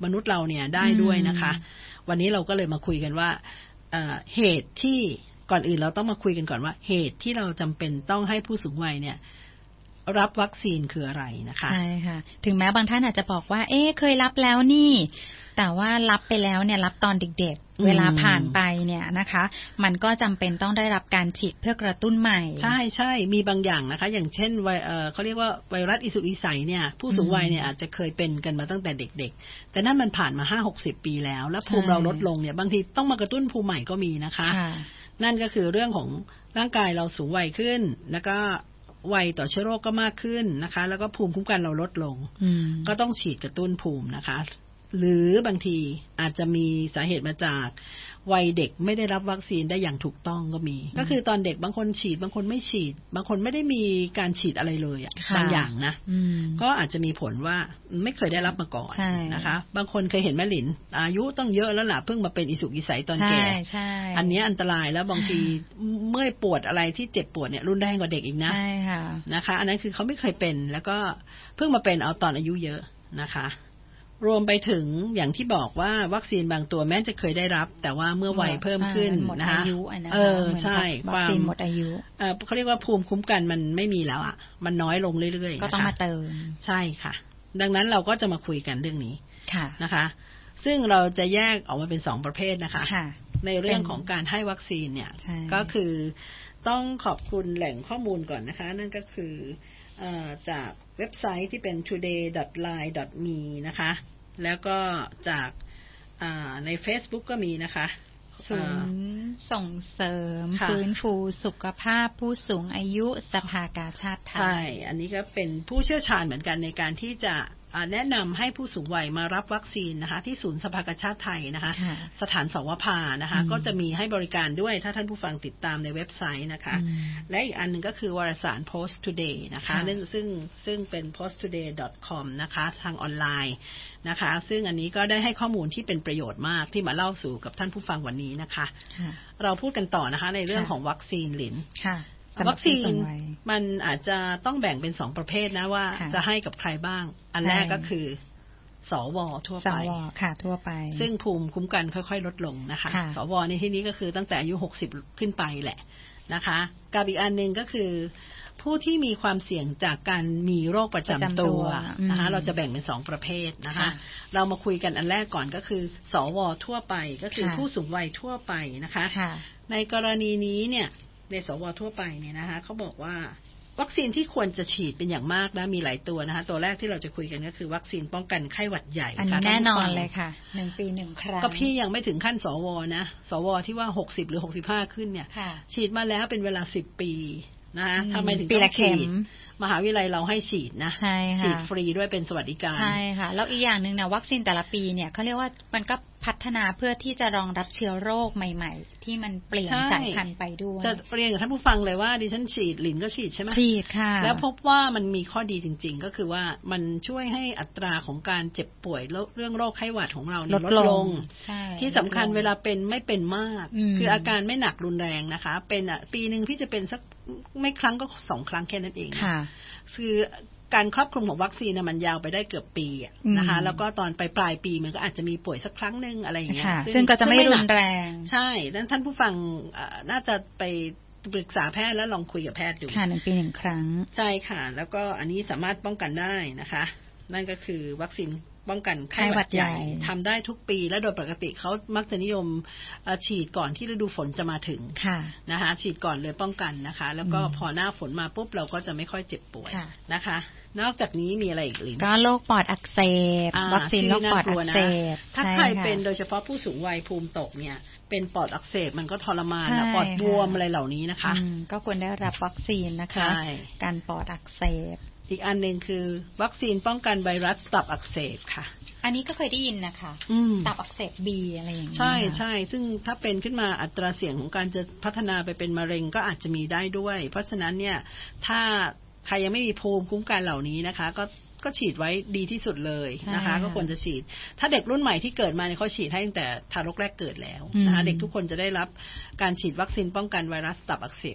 มนุษย์เราเนี่ยได้ด้วยนะคะวันนี้เราก็เลยมาคุยกันว่าเหตุที่ก่อนอื่นเราต้องมาคุยกันก่อนว่าเหตุที่เราจำเป็นต้องให้ผู้สูงวัยเนี่ยรับวัคซีนคืออะไรนะคะใช่ค่ะถึงแม้บางท่านอาจจะบอกว่าเอ๊ะเคยรับแล้วนี่แต่ว่ารับไปแล้วเนี่ยรับตอนเด็กๆเวลาผ่านไปเนี่ยนะคะมันก็จำเป็นต้องได้รับการฉีดเพื่อกระตุ้นใหม่ใช่ใช่มีบางอย่างนะคะอย่างเช่นไวเอ่อเขาเรียกว่าไวรัสอีสุกอีใสเนี่ยผู้สูงวัยเนี่ยอาจจะเคยเป็นกันมาตั้งแต่เด็กๆแต่นั่นมันผ่านมา ห้าหกสิบ ปีแล้วแล้วภูมิเราลดลงเนี่ยบางทีต้องมากระตุ้นภูมิใหม่ก็มีนะคะนั่นก็คือเรื่องของร่างกายเราสูงวัยขึ้นแล้วก็วัยต่อเชื้อโรคก็มากขึ้นนะคะแล้วก็ภูมิคุ้มกันเราลดลงก็ต้องฉีดกระตุ้นภูมินะคะหรือบางทีอาจจะมีสาเหตุมาจากวัยเด็กไม่ได้รับวัคซีนได้อย่างถูกต้องก็มีก็คือตอนเด็กบางคนฉีดบางคนไม่ฉีดบางคนไม่ได้มีการฉีดอะไรเลยอ่ะบางอย่างนะก็อาจจะมีผลว่าไม่เคยได้รับมาก่อนนะคะบางคนเคยเห็นแม่หลินอายุต้องเยอะแล้วล่ะเพิ่งมาเป็นอิสุกอิสัยตอนแก่อันนี้อันตรายแล้วบางทีเมื่อยปวดอะไรที่เจ็บปวดเนี่ยรุนแรงกว่าเด็กอีกนะนะคะอันนั้นคือเขาไม่เคยเป็นแล้วก็เพิ่งมาเป็นเอาตอนอายุเยอะนะคะรวมไปถึงอย่างที่บอกว่าวัคซีนบางตัวแม้จะเคยได้รับแต่ว่าเมื่อวัยเพิ่มขึ้นนะคะเออใช่วัคซีนหมดอายุเออเขาเรียกว่าภูมิคุ้มกันมันไม่มีแล้วอ่ะมันน้อยลงเรื่อยๆก็ต้องมาเติมใช่ค่ะดังนั้นเราก็จะมาคุยกันเรื่องนี้นะคะซึ่งเราจะแยกออกมาเป็นสองประเภทนะคะในเรื่องของการให้วัคซีนเนี่ยก็คือต้องขอบคุณแหล่งข้อมูลก่อนนะคะนั่นก็คือจากเว็บไซต์ที่เป็น ทูเดย์ ดอท ไลน์ ดอท มี นะคะแล้วก็จากใน Facebook ก็มีนะคะศูนย์ส่งเสริมฟื้นฟูสุขภาพผู้สูงอายุสภากาชาติไทยใช่อันนี้ก็เป็นผู้เชี่ยวชาญเหมือนกันในการที่จะแนะนำให้ผู้สูงวัยมารับวัคซีนนะคะที่ศูนย์สภากาชาติไทยนะคะสถานสวภานะคะก็จะมีให้บริการด้วยถ้าท่านผู้ฟังติดตามในเว็บไซต์นะคะและอีกอันนึงก็คือวารสาร Post Today นะคะซึ่งซึ่งเป็น โพสต์ ทูเดย์ ดอท คอม นะคะทางออนไลน์นะคะซึ่งอันนี้ก็ได้ให้ข้อมูลที่เป็นประโยชน์มากที่มาเล่าสู่กับท่านผู้ฟังวันนี้นะคะเราพูดกันต่อนะคะในเรื่องของวัคซีนหลินวัคซีนมันอาจจะต้องแบ่งเป็นสองประเภทนะว่าจะให้กับใครบ้างอันแรกก็คือสวทั่วไปสวค่ะทั่วไปซึ่งภูมิคุ้มกันค่อยๆลดลงนะคะสวในที่นี้ก็คือตั้งแต่อายุหกสิบขึ้นไปแหละนะคะกับอีกอันนึงก็คือผู้ที่มีความเสี่ยงจากการมีโรคประจำตัวนะคะเราจะแบ่งเป็นสองประเภทนะคะเรามาคุยกันอันแรกก่อนก็คือสวทั่วไปก็คือผู้สูงวัยทั่วไปนะคะในกรณีนี้เนี่ยในสวทั่วไปเนี่ยนะคะเขาบอกว่าวัคซีนที่ควรจะฉีดเป็นอย่างมากนะมีหลายตัวนะคะตัวแรกที่เราจะคุยกันก็คือวัคซีนป้องกันไข้หวัดใหญ่อันนี้แน่นอนเลยค่ะหนึ่งปีหนึ่งครั้งก็พี่ยังไม่ถึงขั้นสวนะสวที่ว่าหกสิบหรือหกสิบห้าขึ้นเนี่ยฉีดมาแล้วเป็นเวลาสิบปีนะคะทำไมถึงต้องฉีดมหาวิทยาลัยเราให้ฉีดนะฉีดฟรีด้วยเป็นสวัสดิการใช่ค่ะแล้วอีกอย่างนึงเนี่ยวัคซีนแต่ละปีเนี่ยเขาเรียกว่ามันก็พัฒนาเพื่อที่จะรองรับเชื้อโรคใหม่ๆที่มันเปลี่ยนสายพันธุ์ไปด้วยจะเรียนกับท่านผู้ฟังเลยว่าดิฉันฉีดหลินก็ฉีดใช่ไหมฉีดค่ะแล้วพบว่ามันมีข้อดีจริงๆก็คือว่ามันช่วยให้อัตราของการเจ็บป่วยเรื่องโรคไข้หวัดของเราลดลงที่สำคัญเวลาเป็นไม่เป็นมากคืออาการไม่หนักรุนแรงนะคะเป็นอ่ะปีนึงพี่จะเป็นสักไม่ครั้งก็สองครั้งแค่นั้นเองค่ะคือการครอบคลุมของวัคซีนมันยาวไปได้เกือบปีนะคะแล้วก็ตอนปลายปลายปีมันก็อาจจะมีป่วยสักครั้งนึงอะไรอย่างเงี้ยซึ่งก็จะไม่รุนแรงใช่ดังนั้นท่านผู้ฟังน่าจะไปปรึกษาแพทย์แล้วลองคุยกับแพทย์ดูค่ะหนึ่งปีหนึ่งครั้งใช่ค่ะแล้วก็อันนี้สามารถป้องกันได้นะคะนั่นก็คือวัคซีนป้องกันไข้หวัดใหญ่ทำได้ทุกปีและโดยปกติเขามักจะนิยมฉีดก่อนที่ฤดูฝนจะมาถึงนะคะฉีดก่อนเลยป้องกันนะคะแล้วก็พอหน้าฝนมาปุ๊บเราก็จะไม่ค่อยเจ็บป่วยนะคะนอกจากนี้มีอะไรอีกหรือก็โรคปอดอักเสบวัคซีนโรคปอดอักเสบถ้าใครเป็นโดยเฉพาะผู้สูงวัยภูมิตกเนี่ยเป็นปอดอักเสบมันก็ทรมานนะปอดบวมอะไรเหล่านี้นะคะก็ควรได้รับวัคซีนนะคะการปอดอักเสบอีกอันนึงคือวัคซีนป้องกันไวรัสตับอักเสบค่ะอันนี้ก็เคยได้ยินนะคะตับอักเสบบีอะไรอย่างนี้ใช่ใช่ซึ่งถ้าเป็นขึ้นมาอัตราเสี่ยงของการจะพัฒนาไปเป็นมะเร็งก็อาจจะมีได้ด้วยเพราะฉะนั้นเนี่ยถ้าใครยังไม่มีภูมิคุ้มกันเหล่านี้นะคะก็ก็ฉีดไว้ดีที่สุดเลยนะคะก็ควรจะฉีดถ้าเด็กรุ่นใหม่ที่เกิดมาเนี่ยเขาฉีดให้ตั้งแต่ทารกแรกเกิดแล้วนะคะเด็กทุกคนจะได้รับการฉีดวัคซีนป้องกันไวรัสตับอักเสบหมด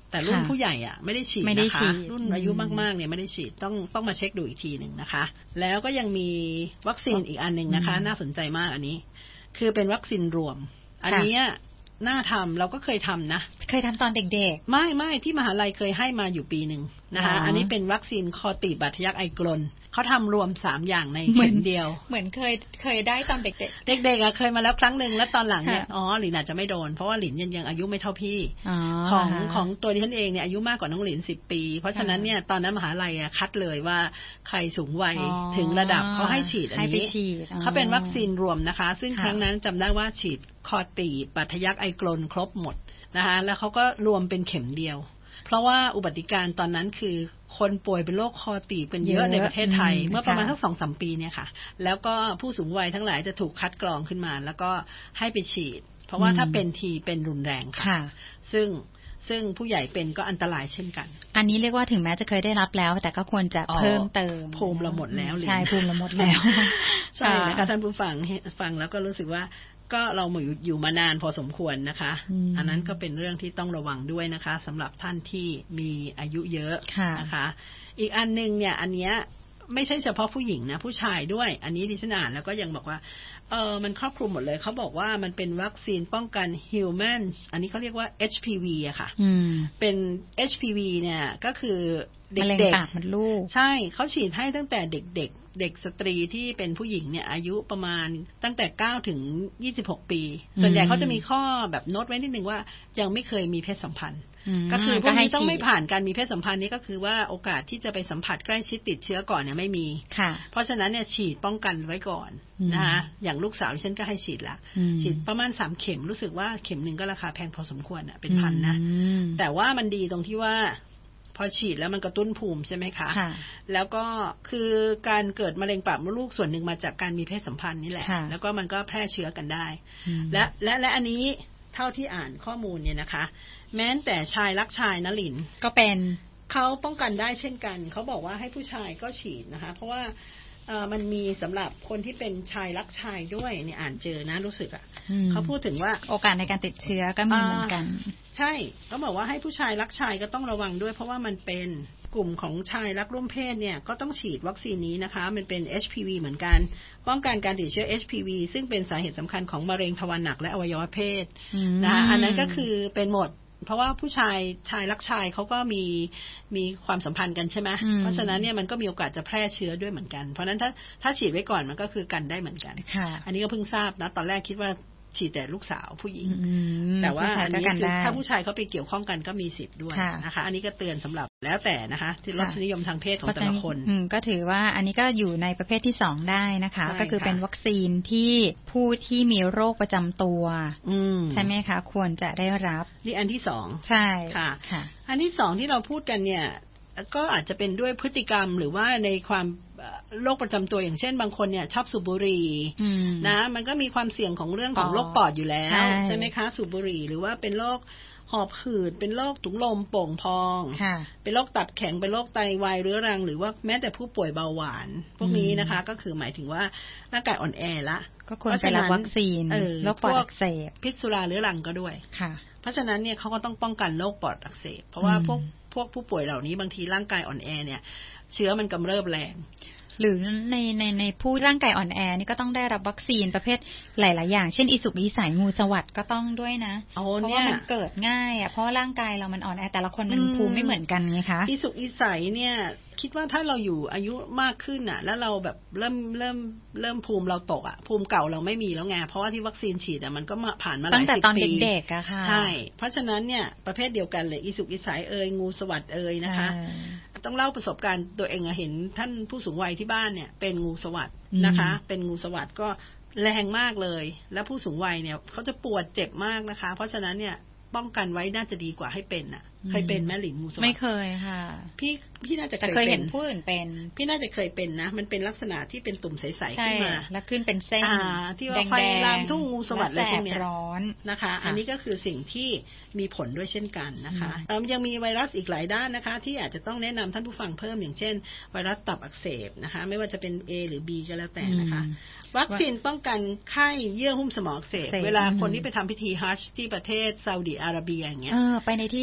แต่รุ่นผู้ใหญ่อ่ะไม่ได้ฉีดไม่ได้นะคะฉีดรุ่นอายุมากๆเนี่ยไม่ได้ฉีดต้องต้องมาเช็คดูอีกทีหนึ่งนะคะแล้วก็ยังมีวัคซีนอีกอันนึงนะคะน่าสนใจมากอันนี้คือเป็นวัคซีนรวมอันนี้น่าทำเราก็เคยทำนะเคยทำตอนเด็กๆไม่ไม่ที่มหาลัยเคยให้มาอยู่ปีหนึ่งนะคะ อ, อันนี้เป็นวัคซีนคอตีบบาดทะยักไอกลนเขาทำรวมสามอย่างในเข็มเดียวเหมือนเคยเคยได้ตอนเด็กๆเด็กๆอ่ะเคยมาแล้วครั้งหนึ่งแล้วตอนหลังเนี่ยอ๋อหลินอาจจะไม่โดนเพราะว่าหลินยังยังอายุไม่เท่าพี่ของของตัวดิฉันเองเนี่ยอายุมากกว่าน้องหลินสิบปีเพราะฉะนั้นเนี่ยตอนนั้นมหาลัยอ่ะคัดเลยว่าใครสูงวัยถึงระดับเขาให้ฉีดอันนี้เขาเป็นวัคซีนรวมนะคะซึ่งครั้งนั้นจำได้ว่าฉีดคอตีบบาดทะยักไอกลนครบหมดนะคะแล้วเขาก็รวมเป็นเข็มเดียวเพราะว่าอุบัติการตอนนั้นคือคนป่วยเป็นโรคคอตีบเป็นเยอะในประเทศไทยเมื่อประมาณสัก สองถึงสาม ปีเนี่ยค่ะแล้วก็ผู้สูงวัยทั้งหลายจะถูกคัดกรองขึ้นมาแล้วก็ให้ไปฉีดเพราะว่าถ้าเป็นทีเป็นรุนแรงค่ะซึ่งซึ่งผู้ใหญ่เป็นก็อันตรายเช่นกันอันนี้เรียกว่าถึงแม้จะเคยได้รับแล้วแต่ก็ควรจะเพิ่มเติมภูมิเราหมดแล้วใช่ภูมิเราหมดแล้วใช่นะคะท่านผู้ฟังฟังแล้วก็รู้สึกว่าก็เราอยู่มานานพอสมควรนะคะ อ, อันนั้นก็เป็นเรื่องที่ต้องระวังด้วยนะคะสำหรับท่านที่มีอายุเยอะนะคะอีกอันนึงเนี่ยอันเนี้ยไม่ใช่เฉพาะผู้หญิงนะผู้ชายด้วยอันนี้ดิฉันอ่านแล้วก็ยังบอกว่าเออมันครอบคลุมหมดเลยเขาบอกว่ามันเป็นวัคซีนป้องกัน Human อันนี้เขาเรียกว่า เอช พี วี อะค่ะเป็น เอช พี วี เนี่ยก็คือเด็กๆปากมดลูกใช่เขาฉีดให้ตั้งแต่เด็กๆเด็กสตรีที่เป็นผู้หญิงเนี่ยอายุประมาณตั้งแต่เก้าถึงยี่สิบหกปีส่วนใหญ่เขาจะมีข้อแบบโน้ตไว้นิดนึงว่ายังไม่เคยมีเพศสัมพันธ์ก็คือพวกนี้ต้องไม่ผ่านการมีเพศสัมพันธ์นี้ก็คือว่าโอกาสที่จะไปสัมผัสใกล้ชิดติดเชื้อก่อนเนี่ยไม่มีเพราะฉะนั้นเนี่ยฉีดป้องกันไว้ก่อนนะคะอย่างลูกสาวที่ฉันก็ให้ฉีดละฉีดประมาณสามเข็มรู้สึกว่าเข็มหนึ่งก็ราคาแพงพอสมควรอ่ะเป็นพันนะแต่ว่ามันดีตรงที่ว่าพอฉีดแล้วมันกระตุ้นภูมิใช่ไหมคะแล้วก็คือการเกิดมะเร็งปากมดลูกส่วนหนึ่งมาจากการมีเพศสัมพันธ์นี่แหละแล้วก็มันก็แพร่เชื้อกันได้และและและอันนี้เท่าที่อ่านข้อมูลเนี่ยนะคะแม้แต่ชายรักชายนะหลินก็เป็นเขาป้องกันได้เช่นกันเขาบอกว่าให้ผู้ชายก็ฉีดนะคะเพราะว่าเออมันมีสำหรับคนที่เป็นชายรักชายด้วยเนี่ยอ่านเจอนะรู้สึกอ่ะเขาพูดถึงว่าโอกาสในการติดเชื้อก็มีเหมือนกันใช่เขาบอกว่าให้ผู้ชายรักชายก็ต้องระวังด้วยเพราะว่ามันเป็นกลุ่มของชายรักร่วมเพศเนี่ยก็ต้องฉีดวัคซีนนี้นะคะมันเป็น เอช พี วี เหมือนกันป้องกันการติดเชื้อ เอช พี วี ซึ่งเป็นสาเหตุสำคัญของมะเร็งทวารหนักและอวัยวะเพศนะคะอันนั้นก็คือเป็นหมดเพราะว่าผู้ชายชายรักชายเขาก็มีมีความสัมพันธ์กันใช่ไหมเพราะฉะนั้นเนี่ยมันก็มีโอกาสจะแพร่เชื้อด้วยเหมือนกันเพราะฉะนั้นถ้าถ้าฉีดไว้ก่อนมันก็คือกันได้เหมือนกันอันนี้ก็เพิ่งทราบนะตอนแรกคิดว่าฉีดแต่ลูกสาวผู้หญิงแต่ว่าอันนี้คือถ้าผู้ชายเขาไปเกี่ยวข้องกันก็มีสิทธิ์ด้วยนะคะอันนี้ก็เตือนสำหรับแล้วแต่นะคะที่รสนิยมทางเพศของแต่ละคนก็ถือว่าอันนี้ก็อยู่ในประเภทที่สองได้นะคะก็คือเป็นวัคซีนที่ผู้ที่มีโรคประจำตัวใช่ไหมคะควรจะได้รับนี่อันที่สองใช่ค่ะอันที่สองที่เราพูดกันเนี่ยก็อาจจะเป็นด้วยพฤติกรรมหรือว่าในความโรคประจำตัวอย่างเช่นบางคนเนี่ยชอบสูบบุหรี่นะมันก็มีความเสี่ยงของเรื่องของโรคปอดอยู่แล้วใช่ไหมคะสูบบุหรี่หรือว่าเป็นโรคหอบหืดเป็นโรคถุงลมโป่งพองเป็นโรคตับแข็งเป็นโรคไตวายเรื้อรังหรือว่าแม้แต่ผู้ป่วยเบาหวานพวกนี้นะคะก็คือหมายถึงว่าร่างกายอ่อนแอละก็ควรจะรับวัคซีนโรคปอดอักเสบพิษสุราเรื้อรังก็ด้วยเพราะฉะนั้นเนี่ยเขาก็ต้องป้องกันโรคปอดอักเสบเพราะว่าพวกพวกผู้ป่วยเหล่านี้บางทีร่างกายอ่อนแอเนี่ยเชื้อมันกำเริบแรงหรือในในในผู้ร่างกายอ่อนแอนี่ก็ต้องได้รับวัคซีนประเภทหลายๆอย่างเช่นอีสุกอีใสงูสวัสด์ก็ต้องด้วยนะเพราะว่ามันเกิดง่ายอ่ะเพราะร่างกายเรามันอ่อนแอแต่ละคนมันภูมิไม่เหมือนกันไงคะอีสุกอีใสเนี่ยคิดว่าถ้าเราอยู่อายุมากขึ้นอ่ะแล้วเราแบบเริ่มเริ่มเริ่มภูมิเราตกอ่ะภูมิเก่าเราไม่มีแล้วไงเพราะว่าที่วัคซีนฉีดอ่ะมันก็มาผ่านมาหลายสิบปีตั้งแต่ตอนเด็กๆอะค่ะใช่เพราะฉะนั้นเนี่ยประเภทเดียวกันเลยอีสุกอีใสเอ่ยงูสวัสด์เอ่ยนะคะต้องเล่าประสบการณ์ตัวเองเห็นท่านผู้สูงวัยที่บ้านเนี่ยเป็นงูสวัสด์นะคะเป็นงูสวัสด์ก็แรงมากเลยแล้วผู้สูงวัยเนี่ยเขาจะปวดเจ็บมากนะคะเพราะฉะนั้นเนี่ยป้องกันไว้น่าจะดีกว่าให้เป็นน่ะเคยเป็นแม่หลินงูสวัสด์ไม่เคยค่ะพี่พี่น่าจะเคยเห็นผู้อื่นเป็นพี่น่าจะเคยเป็นนะมันเป็นลักษณะที่เป็นตุ่มใสๆขึ้นมาแล้วขึ้นเป็นเส้นที่ว่าไฟลามทุ่งงูสวัสด์อะไรพวกนี้ร้อนนะคะอันนี้ก็คือสิ่งที่มีผลด้วยเช่นกันนะคะยังมีไวรัสอีกหลายด้านนะคะที่อาจจะต้องแนะนำท่านผู้ฟังเพิ่มอย่างเช่นไวรัสตับอักเสบนะคะไม่ว่าจะเป็น A หรือ B ก็แล้วแต่นะคะวัคซีนป้องกันไข้เยื่อหุ้มสมองอักเสบเวลาคนที่ไปทำพิธีฮัจญ์ที่ประเทศซาอุดิอาระเบียอย่างเงี้ยไปในที่ที่คนเ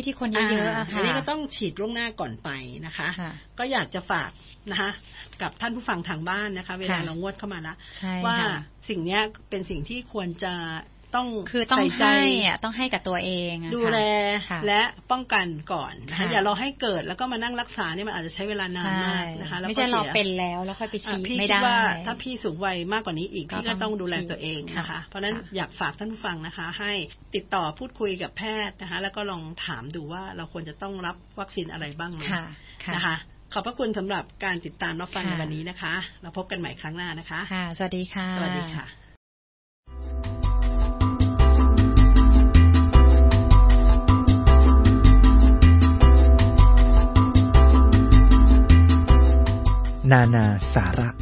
เยอะๆค่ะอันนี้ก็ต้องฉีดล่วงหน้าก่อนไปนะคะก็อยากจะฝากนะคะกับท่านผู้ฟังทางบ้านนะคะเวลาเรางวดเข้ามาแล้วว่าสิ่งนี้เป็นสิ่งที่ควรจะต้องคือต้องให้อ่ะต้องให้กับตัวเองดูแลและป้องกันก่อนนะคะอย่ารอให้เกิดแล้วก็มานั่งรักษาเนี่ยมันอาจจะใช้เวลานานมากนะคะไม่ใช่รอเป็นแล้วแล้วค่อยไปฉีดไม่ได้ว่าถ้าพี่สูงวัยมากกว่านี้อีกพี่ก็ต้องดูแลตัวเองนะคะเพราะฉะนั้นอยากฝากท่านผู้ฟังนะคะให้ติดต่อพูดคุยกับแพทย์นะคะแล้วก็ลองถามดูว่าเราควรจะต้องรับวัคซีนอะไรบ้างไหมนะคะขอบพระคุณสำหรับการติดตามรับฟังในวันนี้นะคะเราพบกันใหม่ครั้งหน้านะคะค่ะสวัสดีค่ะสวัสดีค่ะนานาสาระ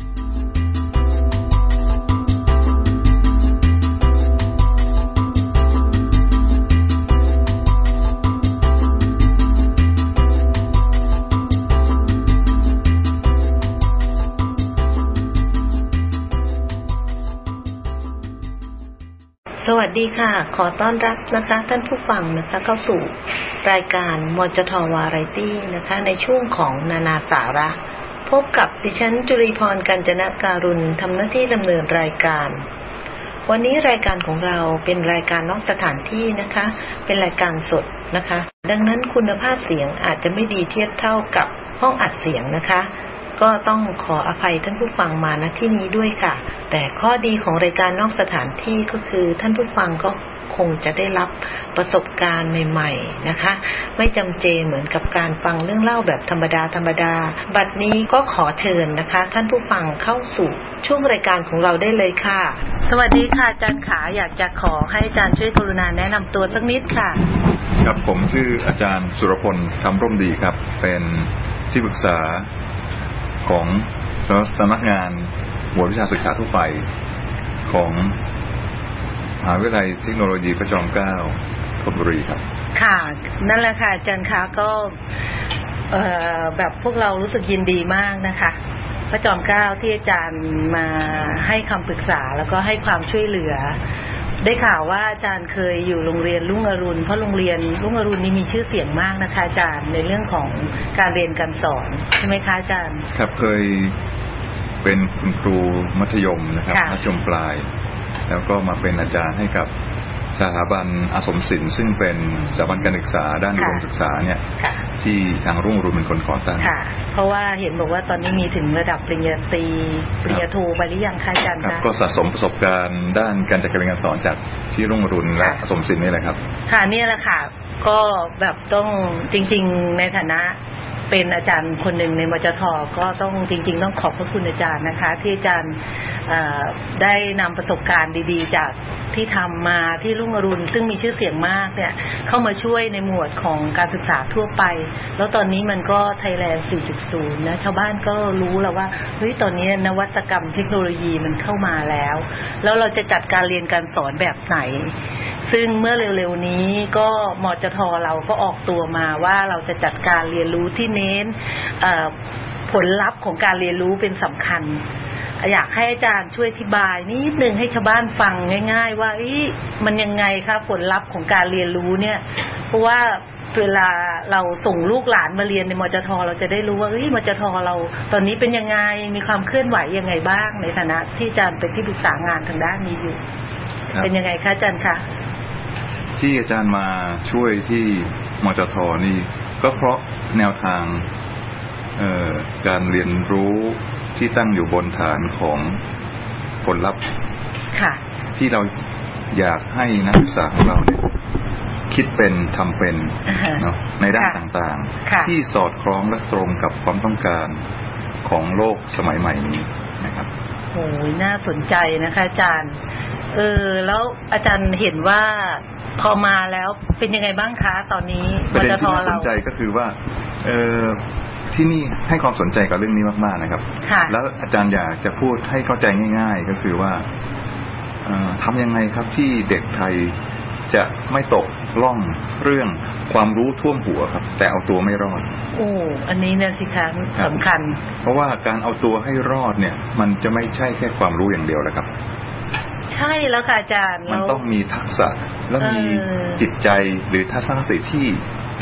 สวัสดีค่ะขอต้อนรับนะคะท่านผู้ฟังนะคะเข้าสู่รายการมจท.วาไรตี้นะคะในช่วงของนานาสาระพบกับดิฉันจุรีพรกัญจนการุณทำหน้าที่ดำเนินรายการวันนี้รายการของเราเป็นรายการนอกสถานที่นะคะเป็นรายการสดนะคะดังนั้นคุณภาพเสียงอาจจะไม่ดีเทียบเท่ากับห้องอัดเสียงนะคะก็ต้องขออภัยท่านผู้ฟังมาณที่นี้ด้วยค่ะแต่ข้อดีของรายการนอกสถานที่ก็คือท่านผู้ฟังก็คงจะได้รับประสบการณ์ใหม่ๆนะคะไม่จำเจเหมือนกับการฟังเรื่องเล่าแบบธรรมดาธรรมดาบัดนี้ก็ขอเชิญนะคะท่านผู้ฟังเข้าสู่ช่วงรายการของเราได้เลยค่ะสวัสดีค่ะอาจารย์ขาอยากจะขอให้อาจารย์ช่วยกรุณาแนะนำตัวสักนิดค่ะครับผมชื่ออาจารย์สุรพลคำร่มดีครับเป็นที่ปรึกษาของสำนักงานหมวดวิชาศึกษาทั่วไปของมหาวิทยาลัยเทคโนโลยีพระจอมเกล้าธนบุรีครับค่ะนั่นแหละค่ะอาจารย์คะก็เอ่อแบบพวกเรารู้สึกยินดีมากนะคะพระจอมเกล้าที่อาจารย์มาให้คำปรึกษาแล้วก็ให้ความช่วยเหลือได้ข่าวว่าอาจารย์เคยอยู่โรงเรียนรุ่งอรุณเพราะโรงเรียนรุ่งอรุณนี่มีชื่อเสียงมากนะคะอาจารย์ในเรื่องของการเรียนการสอนใช่ไหมคะอาจารย์ครับเคยเป็นคุณครูมัธยมนะครับมัธยมปลายแล้วก็มาเป็นอาจารย์ให้กับสถาบันอาสมศิลป์ซึ่งเป็นสถาบันการศึกษาด้านอุดมศึกษาเนี่ยที่ทางรุ่งอรุณเป็นคนก่อตั้งค่ะเพราะว่าเห็นบอกว่าตอนนี้มีถึงระดับปริญญาตรีปริญญาโทไปหรือยังคะอาจารย์คะก็สะสมประสบการณ์ด้านการจัดการเรียนการสอนจากที่รุ่งอรุณและอาสมศิลป์นี่แหละครับค่ะนี่แหละค่ะก็แบบต้องจริงๆในฐานะเป็นอาจารย์คนหนึ่งในมจท.ก็ต้องจริงๆต้องขอบพระคุณอาจารย์นะคะที่อาจารย์ได้นำประสบการณ์ดีๆจากที่ทำมาที่รุ่งอรุณซึ่งมีชื่อเสียงมากเนี่ยเข้ามาช่วยในหมวดของการศึกษาทั่วไปแล้วตอนนี้มันก็ไทยแลนด์ สี่จุดศูนย์ นะชาวบ้านก็รู้แล้วว่าเฮ้ยตอนนี้นวัตกรรมเทคโนโลยีมันเข้ามาแล้วแล้วเราจะจัดการเรียนการสอนแบบไหนซึ่งเมื่อเร็วๆนี้ก็มจท.เราก็ออกตัวมาว่าเราจะจัดการเรียนรู้ที่เน้นผลลัพธ์ของการเรียนรู้เป็นสำคัญอยากให้อาจารย์ช่วยอธิบายนิดนึงให้ชาวบ้านฟังง่ายๆว่ามันยังไงคะผลลัพธ์ของการเรียนรู้เนี่ยเพราะว่าเวลาเราส่งลูกหลานมาเรียนในมจท.เราจะได้รู้ว่ามจท.เราตอนนี้เป็นยังไงมีความเคลื่อนไหวยังไงบ้างในฐานะที่อาจารย์เป็นที่ปรึกษางานทางด้านนี้อยู่เป็นยังไงคะอาจารย์คะที่อาจารย์มาช่วยที่มจท.นี่ก็เพราะแนวทางการเรียนรู้ที่ตั้งอยู่บนฐานของผลลัพธ์ที่เราอยากให้นักศึกษาของเราเนี่ยคิดเป็นทำเป็นเนาะในด้านต่างๆที่สอดคล้องและตรงกับความต้องการของโลกสมัยใหม่นี้นะครับโอ้ยน่าสนใจนะคะอาจารย์เออแล้วอาจารย์เห็นว่าพอมาแล้วเป็นยังไงบ้างคะตอนนี้ประเด็นที่น่าสนใจก็คือว่าเออที่นี่ให้ความสนใจกับเรื่องนี้มากๆนะครับแล้วอาจารย์อยากจะพูดให้เข้าใจง่ายๆก็คือว่าทำยังไงครับที่เด็กไทยจะไม่ตกล่องเรื่องความรู้ท่วมหัวครับแต่เอาตัวไม่รอดโอ้อันนี้เนี่ยสิคะสำคัญเพราะว่าการเอาตัวให้รอดเนี่ยมันจะไม่ใช่แค่ความรู้อย่างเดียวแล้วครับใช่แล้วค่ะอาจารย์มันต้องมีทักษะแล้วมีจิตใจหรือทัศนคติที่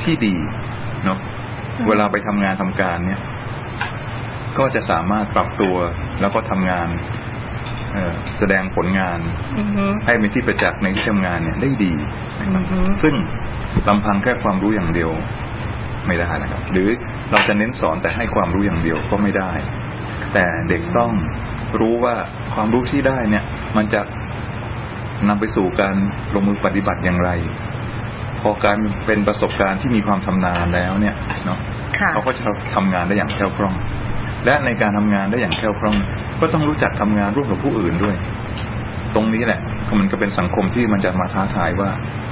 ที่ดีเนาะเวลาไปทำงานทำการเนี่ยก็จะสามารถปรับตัวแล้วก็ทำงานแสดงผลงานให้เป็นที่ประจักษ์ในที่ทำงานเนี่ยได้ดีนะครับซึ่งลำพังแค่ความรู้อย่างเดียวไม่ได้นะครับหรือเราจะเน้นสอนแต่ให้ความรู้อย่างเดียวก็ไม่ได้แต่เด็กต้องรู้ว่าความรู้ที่ได้เนี่ยมันจะนำไปสู่การลงมือปฏิบัติอย่างไรพอการเป็นประสบการณ์ที่มีความชำนาญแล้วเนี่ยเนาะเขาก็จะทำงานได้อย่างแคล่วคล่องและในการทำงานได้อย่างแคล่วคล่องก็ต้องรู้จักทำงานร่วมกับผู้อื่นด้วยตรงนี้แหละมันก็เป็นสังคมที่มันจะมาท้าทายว่า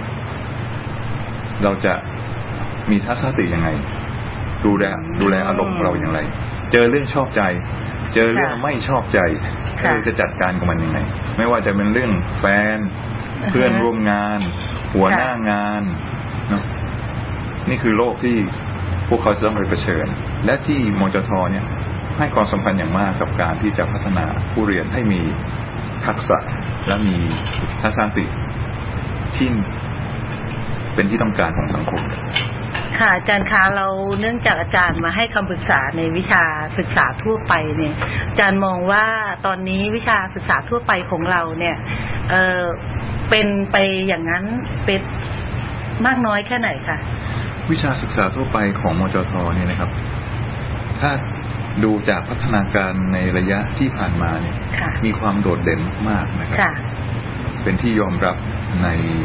เราจะมีทัศนคติยังไงดูแลดูแลอารมณ์ของเราอย่างไรเจอเรื่องชอบใจเจอเรื่องไม่ชอบใจเราจะจัดการกับมันยังไงไม่ว่าจะเป็นเรื่องแฟนเพื่อนร่วมงานหัวหน้างานเนาะนี่คือโลกที่พวกเขาจะต้องไปเผชิญและที่มจท.เนี่ยให้ความสำคัญอย่างมากกับการที่จะพัฒนาผู้เรียนให้มีทักษะและมีทัศนคติที่เป็นที่ต้องการของสังคมค่ะอาจารย์คะเราเนื่องจากอาจารย์มาให้คำปรึกษาในวิชาศึกษาทั่วไปเนี่ยอาจารย์มองว่าตอนนี้วิชาศึกษาทั่วไปของเราเนี่ยเอ่อเป็นไปอย่างนั้นเป็นมากน้อยแค่ไหนคะวิชาศึกษาทั่วไปของมจท.เนี่ยนะครับถ้าดูจากพัฒนาการในระยะที่ผ่านมาเนี่ยมีความโดดเด่นมากนะครับเป็นที่ยอมรับใน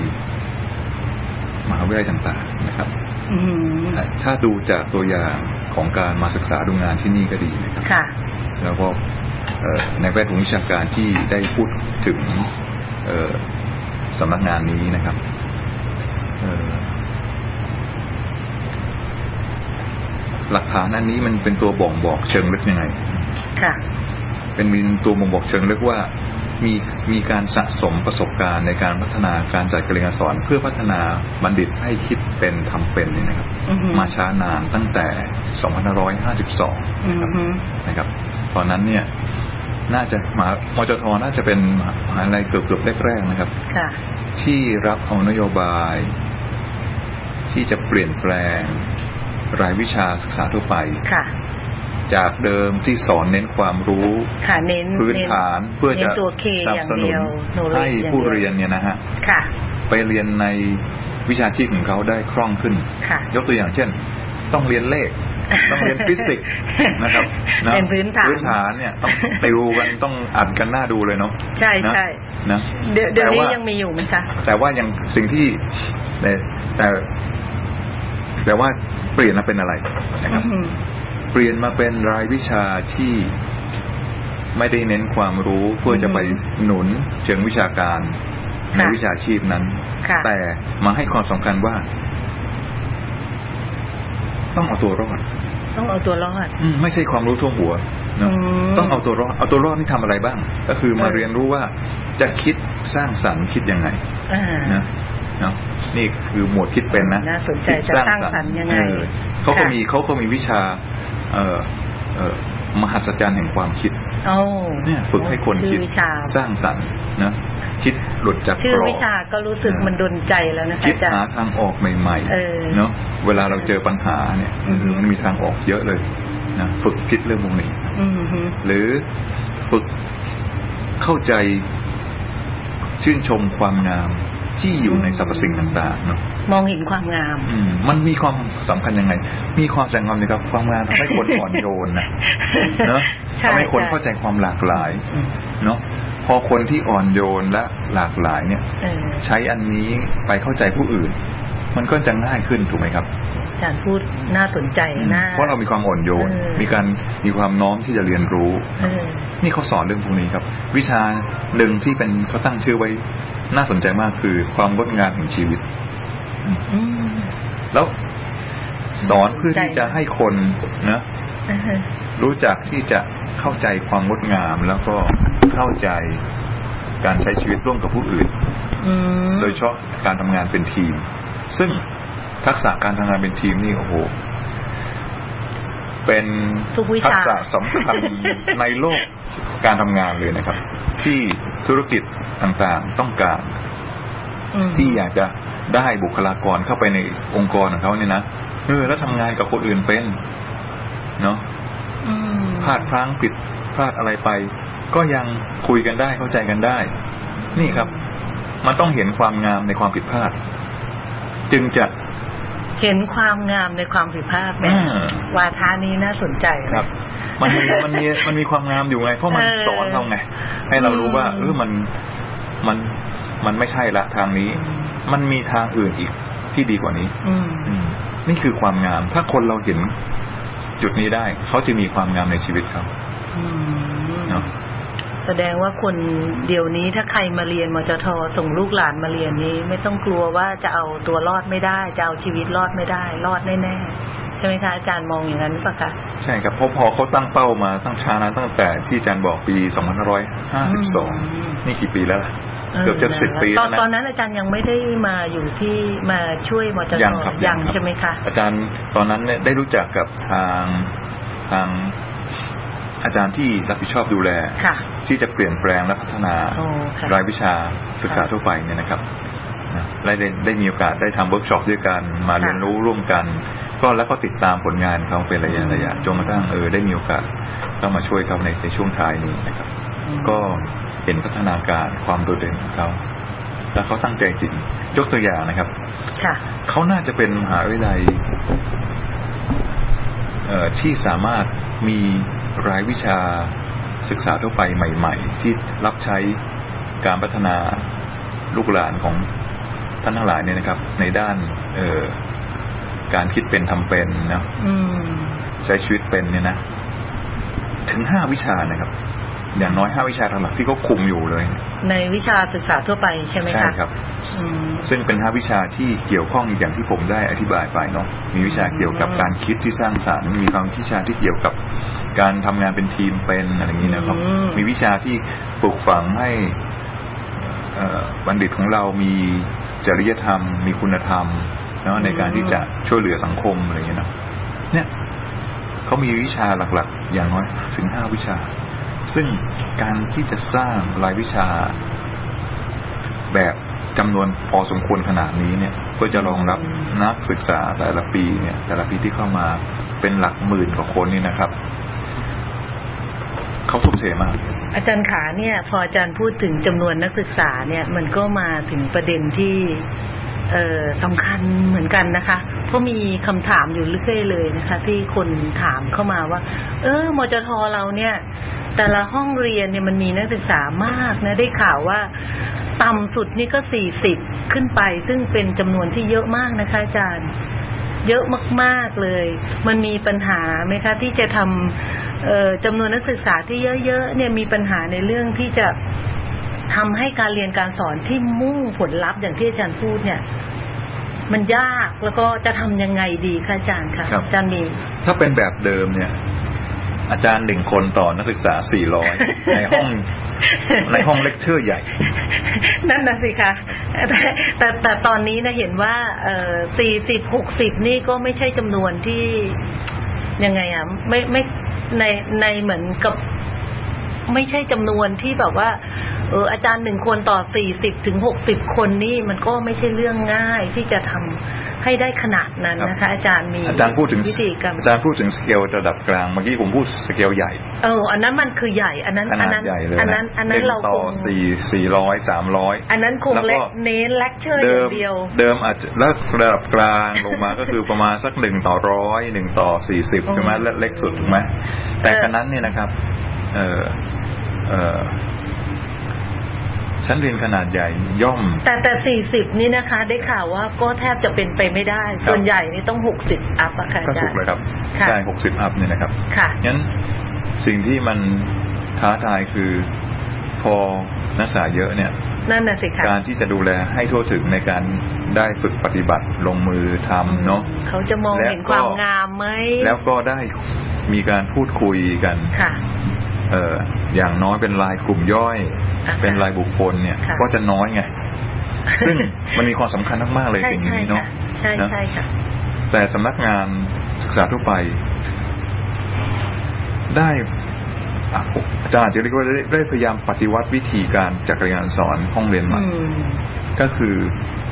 มหาวิทยาลัยต่างๆนะครับถ้าดูจากตัวอย่างของการมาศึกษาดูงานที่นี่ก็ดีนะครับแล้วก็ในแวดวงวิชาการที่ได้พูดถึงสำนักงานนี้นะครับหลักฐานอันนี้มันเป็นตัวบ่งบอกเชิงลึกยังไงค่ะเป็นมีตัวบ่งบอกเชิงลึกว่ามีมีการสะสมประสบการณ์ในการพัฒนาการจัดการเรียนการสอนเพื่อพัฒนาบัณฑิตให้คิดเป็นทำเป็นนี่นะครับมาช้านานตั้งแต่สองพันห้าร้อยห้าสิบสองนะครับนะครับตอนนั้นเนี่ยน่าจะมามจท.น่าจะเป็นมหาวิทยาลัยเกือบๆแรกๆนะครับที่รับเอานโยบายที่จะเปลี่ยนแปลงรายวิชาศึกษาทั่วไปจากเดิมที่สอนเน้นความรู้พื้นฐานเพื่อจะสนับสนุนให้ผู้เรียนเนี่ยนะฮะไปเรียนในวิชาชีพของเขาได้คล่องขึ้นยกตัวอย่างเช่นต้องเรียนเลขต้องเรียนฟิสิกส์นะครับเป็นพื้นฐานพื้นฐานเนี่ยต้องติวกันต้องอ่านกันหน้าดูเลยเนาะใช่ใช่นะเดี๋ยวนี้ยังมีอยู่ไหมคะแต่ว่ายังสิ่งที่แต่แต่แต่ว่าเปลี่ยนมาเป็นอะไรนะครับเปลี่ยนมาเป็นรายวิชาที่ไม่ได้เน้นความรู้เพื่อจะไปหนุนเชิงวิชาการในวิชาชีพนั้นแต่มาให้ความสำคัญว่าต้องเอาตัวรอดต้องเอาตัวรอดไม่ใช่ความรู้ท่วมหัวเนาะต้องเอาตัวรอดเอาตัวรอดนี่ทำอะไรบ้างก็คือมาเรียนรู้ว่าจะคิดสร้างสรรค์คิดยังไงนะเนาะนี่คือหมวดคิดเป็นนะน่าสนใจจะสร้างสรรค์ยังไงเขาก็มีเขาก็มีวิชาเอ่อเอ่อมหัศจรรย์แห่งความคิดเนี่ยฝึกให้คนคิดสร้างสรรค์นะคิดหลุดจากกรอบชื่อวิชาก็รู้สึกมันดลใจแล้วนะคะคิดหาทางออกใหม่ๆเนาะเวลาเราเจอปัญหาเนี่ยมันมีทางออกเยอะเลยนะฝึกคิดเรื่องพวกนี้หรือฝึกเข้าใจชื่นชมความงามที่อยู่ในสรรพสิ่งต่างๆเนาะมองเห็นความงามมันมีความสำคัญยังไงมีความสำคัญนะครับความงามทำให้คนอ่อนโยนนะเนาะทำให้คนเข้าใจความหลากหลายเนาะพอคนที่อ่อนโยนและหลากหลายเนี่ยใช้อันนี้ไปเข้าใจผู้อื่นมันก็จะง่ายขึ้นถูกไหมครับอาจารย์พูดน่าสนใจนะเพราะเรามีความอ่อนโยนมีการมีความน้อมที่จะเรียนรู้นี่เขาสอนเรื่องพวกนี้ครับวิชาหนึ่งที่เป็นเขาตั้งชื่อไว้น่าสนใจมากคือความงดงามแห่งชีวิตแล้วสอนเพื่อที่จะให้คนนะรู้จักที่จะเข้าใจความงดงามแล้วก็เข้าใจการใช้ชีวิตร่วมกับผู้อื่นโดยเฉพาะการทำงานเป็นทีมซึ่งทักษะการทำงานเป็นทีมนี่โอ้โหเป็นทักษะสำคัญในโลกการทำงานเลยนะครับที่ธุรกิจต่างๆต้องการที่อยากจะได้บุคลากรเข้าไปในองค์กรของเขาเนี่ยนะเออแล้วทำงานกับคนอื่นเป็นเนาะพลาดพลั้งผิดพลาดอะไรไปก็ยังคุยกันได้เข้าใจกันได้นี่ครับมันต้องเห็นความงามในความผิดพลาดจึงจะเห็นความงามในความผิดพลาดแม่วาทานี้น่าสนใจครับมันมีมันมีมันมีความงามอยู่ไงเพราะมันสอนเราไงให้เรารู้ว่าเออมันมันมันไม่ใช่ละทางนี้มันมีทางอื่นอีกที่ดีกว่านี้นี่คือความงามถ้าคนเราเห็นจุดนี้ได้เขาจะมีความงามในชีวิตเขาเนาะแสดงว่าคนเดี๋ยวนี้ถ้าใครมาเรียนมจท.ส่งลูกหลานมาเรียนนี้ไม่ต้องกลัวว่าจะเอาตัวรอดไม่ได้จะเอาชีวิตรอดไม่ได้รอดแน่ๆใช่ไหมคะอาจารย์มองอย่างนั้นป่ะคะใช่ครับเพราะพอเขาตั้งเป้ามาตั้งช้านานตั้งแต่ที่อาจารย์บอกปีสองพันห้าร้อยห้าสิบสองนี่กี่ปีแล้วล่ะเกือบจะสิบปีแล้วนะตอนนั้นอาจารย์ยังไม่ได้มาอยู่ที่มาช่วยมจท.ยังใช่ไหมคะอาจารย์ตอนนั้นเนี่ยได้รู้จักกับทางทางอาจารย์ที่รับผิดชอบดูแลที่จะเปลี่ยนแปลงและพัฒนารายวิชาศึกษาทั่วไปเนี่ยนะครับได้ได้มีโอกาสได้ทำเวิร์กช็อปด้วยกันมาเรียนรู้ร่วมกันก็แล้วก็ติดตามผลงานเขาเป็นระยะระยะจนกระทั่งเออได้มีโอกาสต้องมาช่วยเขาในในช่วงท้ายนี้นะครับก็เห็นพัฒนาการความโดดเด่นของเขาแล้วเขาตั้งใจจริงยกตัวอย่างนะครับเขาน่าจะเป็นมหาวิทยาลัยที่สามารถมีรายวิชาศึกษาทั่วไปใหม่ๆที่รับใช้การพัฒนาลูกหลานของท่านทั้งหลายเนี่ยนะครับในด้านเอ่อการคิดเป็นทำเป็นนะใช้ชีวิตเป็นเนี่ยนะถึงห้าวิชานะครับอย่างน้อยห้าวิชาหลักที่เขาคุมอยู่เลยในวิชาศึกษาทั่วไปใช่ไหมคะใช่ครับซึ่งเป็นห้าวิชาที่เกี่ยวข้องอย่างที่ผมได้อธิบายไปเนาะมีวิชาเกี่ยวกับการคิดที่สร้างสรรค์มีความวิชาที่เกี่ยวกับการทำงานเป็นทีมเป็นอะไรอย่างนี้นะครับมีวิชาที่ปลูกฝังให้บัณฑิตของเรามีจริยธรรมมีคุณธรรมเนาะในการที่จะช่วยเหลือสังคมอะไรอย่างเงี้ยนะเนี่ยเขามีวิชาหลักๆอย่างน้อยถึงห้าวิชาซึ่งการที่จะสร้างรายวิชาแบบจำนวนพอสมควรขนาดนี้เนี่ยเพื่อจะรองรับนักศึกษาแต่ละปีเนี่ยแต่ละปีที่เข้ามาเป็นหลักหมื่นกว่าคนนี่นะครับเขาทุ่มเทมากอาจารย์ขาเนี่ยพออาจารย์พูดถึงจำนวนนักศึกษาเนี่ยมันก็มาถึงประเด็นที่เอ่อสำคัญเหมือนกันนะคะเพราะมีคำถามอยู่เรื่อยๆเลยนะคะที่คนถามเข้ามาว่าเออมจท.เราเนี่ยแต่ละห้องเรียนเนี่ยมันมีนักศึกษามากนะได้ข่าวว่าต่ำสุดนี่ก็สี่สิบขึ้นไปซึ่งเป็นจำนวนที่เยอะมากนะคะอาจารย์เยอะมากๆเลยมันมีปัญหาไหมคะที่จะทำเอ่อจำนวนนักศึกษาที่เยอะๆเนี่ยมีปัญหาในเรื่องที่จะทำให้การเรียนการสอนที่มุ่งผลลัพธ์อย่างที่อาจารย์พูดเนี่ยมันยากแล้วก็จะทำยังไงดีคะอาจารย์คะอาจารย์มีถ้าเป็นแบบเดิมเนี่ยอาจารย์หนึ่งคนต่อนักศึกษาสี่ร้อยในห้องในห้องเลคเชอร์ใหญ่นั่นน่ะสิคะแต่แต่แต่ตอนนี้นะเห็นว่าเอ่อสี่สิบ หกสิบนี่ก็ไม่ใช่จำนวนที่ยังไงอ่ะไม่ไม่ในในเหมือนกับไม่ใช่จำนวนที่แบบว่าเอออาจารย์หนึ่งคนต่อสี่สิบถึงหกสิบคนนี่มันก็ไม่ใช่เรื่องง่ายที่จะทำให้ได้ขนาดนั้นนะคะอาจารย์มีอาจารย์พูดถึงวิธีการอาจารย์พูดถึงสเกลระดับกลางเมื่อกี้ผมพูดสเกลใหญ่เอออันนั้นมันคือใหญ่อันนั้นอันนั้นอันนั้นอันนั้นเราต่อสี่สี่ร้อยสามร้อยอันนั้นคงเล็กเน้นเลคเชอร์อย่างเดียวเดิมอาจจะแล้วระดับกลางลงมาก็คือประมาณสักหนึ่งต่อร้อยหนึ่งต่อสี่สิบใช่ไหมเล็กสุดถูกไหมแต่ขณะนั้นเนี่ยนะครับเออเออชั้นเรียนขนาดใหญ่ย่อมแต่แต่สี่สิบนี่นะคะได้ข่าวว่าก็แทบจะเป็นไปไม่ได้ส่วนใหญ่นี่ต้องหกสิบอัพอะค่ะอาจารย์ก็ถูกเลยครับใช่หกสิบอัพเนี่ยนะครับค่ะงั้นสิ่งที่มันท้าทายคือพอนักศึกษาเยอะเนี่ยนั่นน่ะสิค่ะการที่จะดูแลให้ทั่วถึงในการได้ฝึกปฏิบัติลงมือทำเนาะเขาจะมองเห็นความงามไหมแล้วก็ได้มีการพูดคุยกันค่ะเอ่ออย่างน้อยเป็นรายกลุ่มย่อยเป็นรายบุคคลเนี่ยก็จะน้อยไงซึ่งมันมีความสำคัญมากๆเลยสิ่งนี้เนาะใช่ใช่ค่ะแต่สำนักงานศึกษาทั่วไปได้อาจารย์จะเรียกว่าได้พยายามปฏิวัติวิธีการจัดการเรียนการสอนห้องเรียนใหม่ก็คือ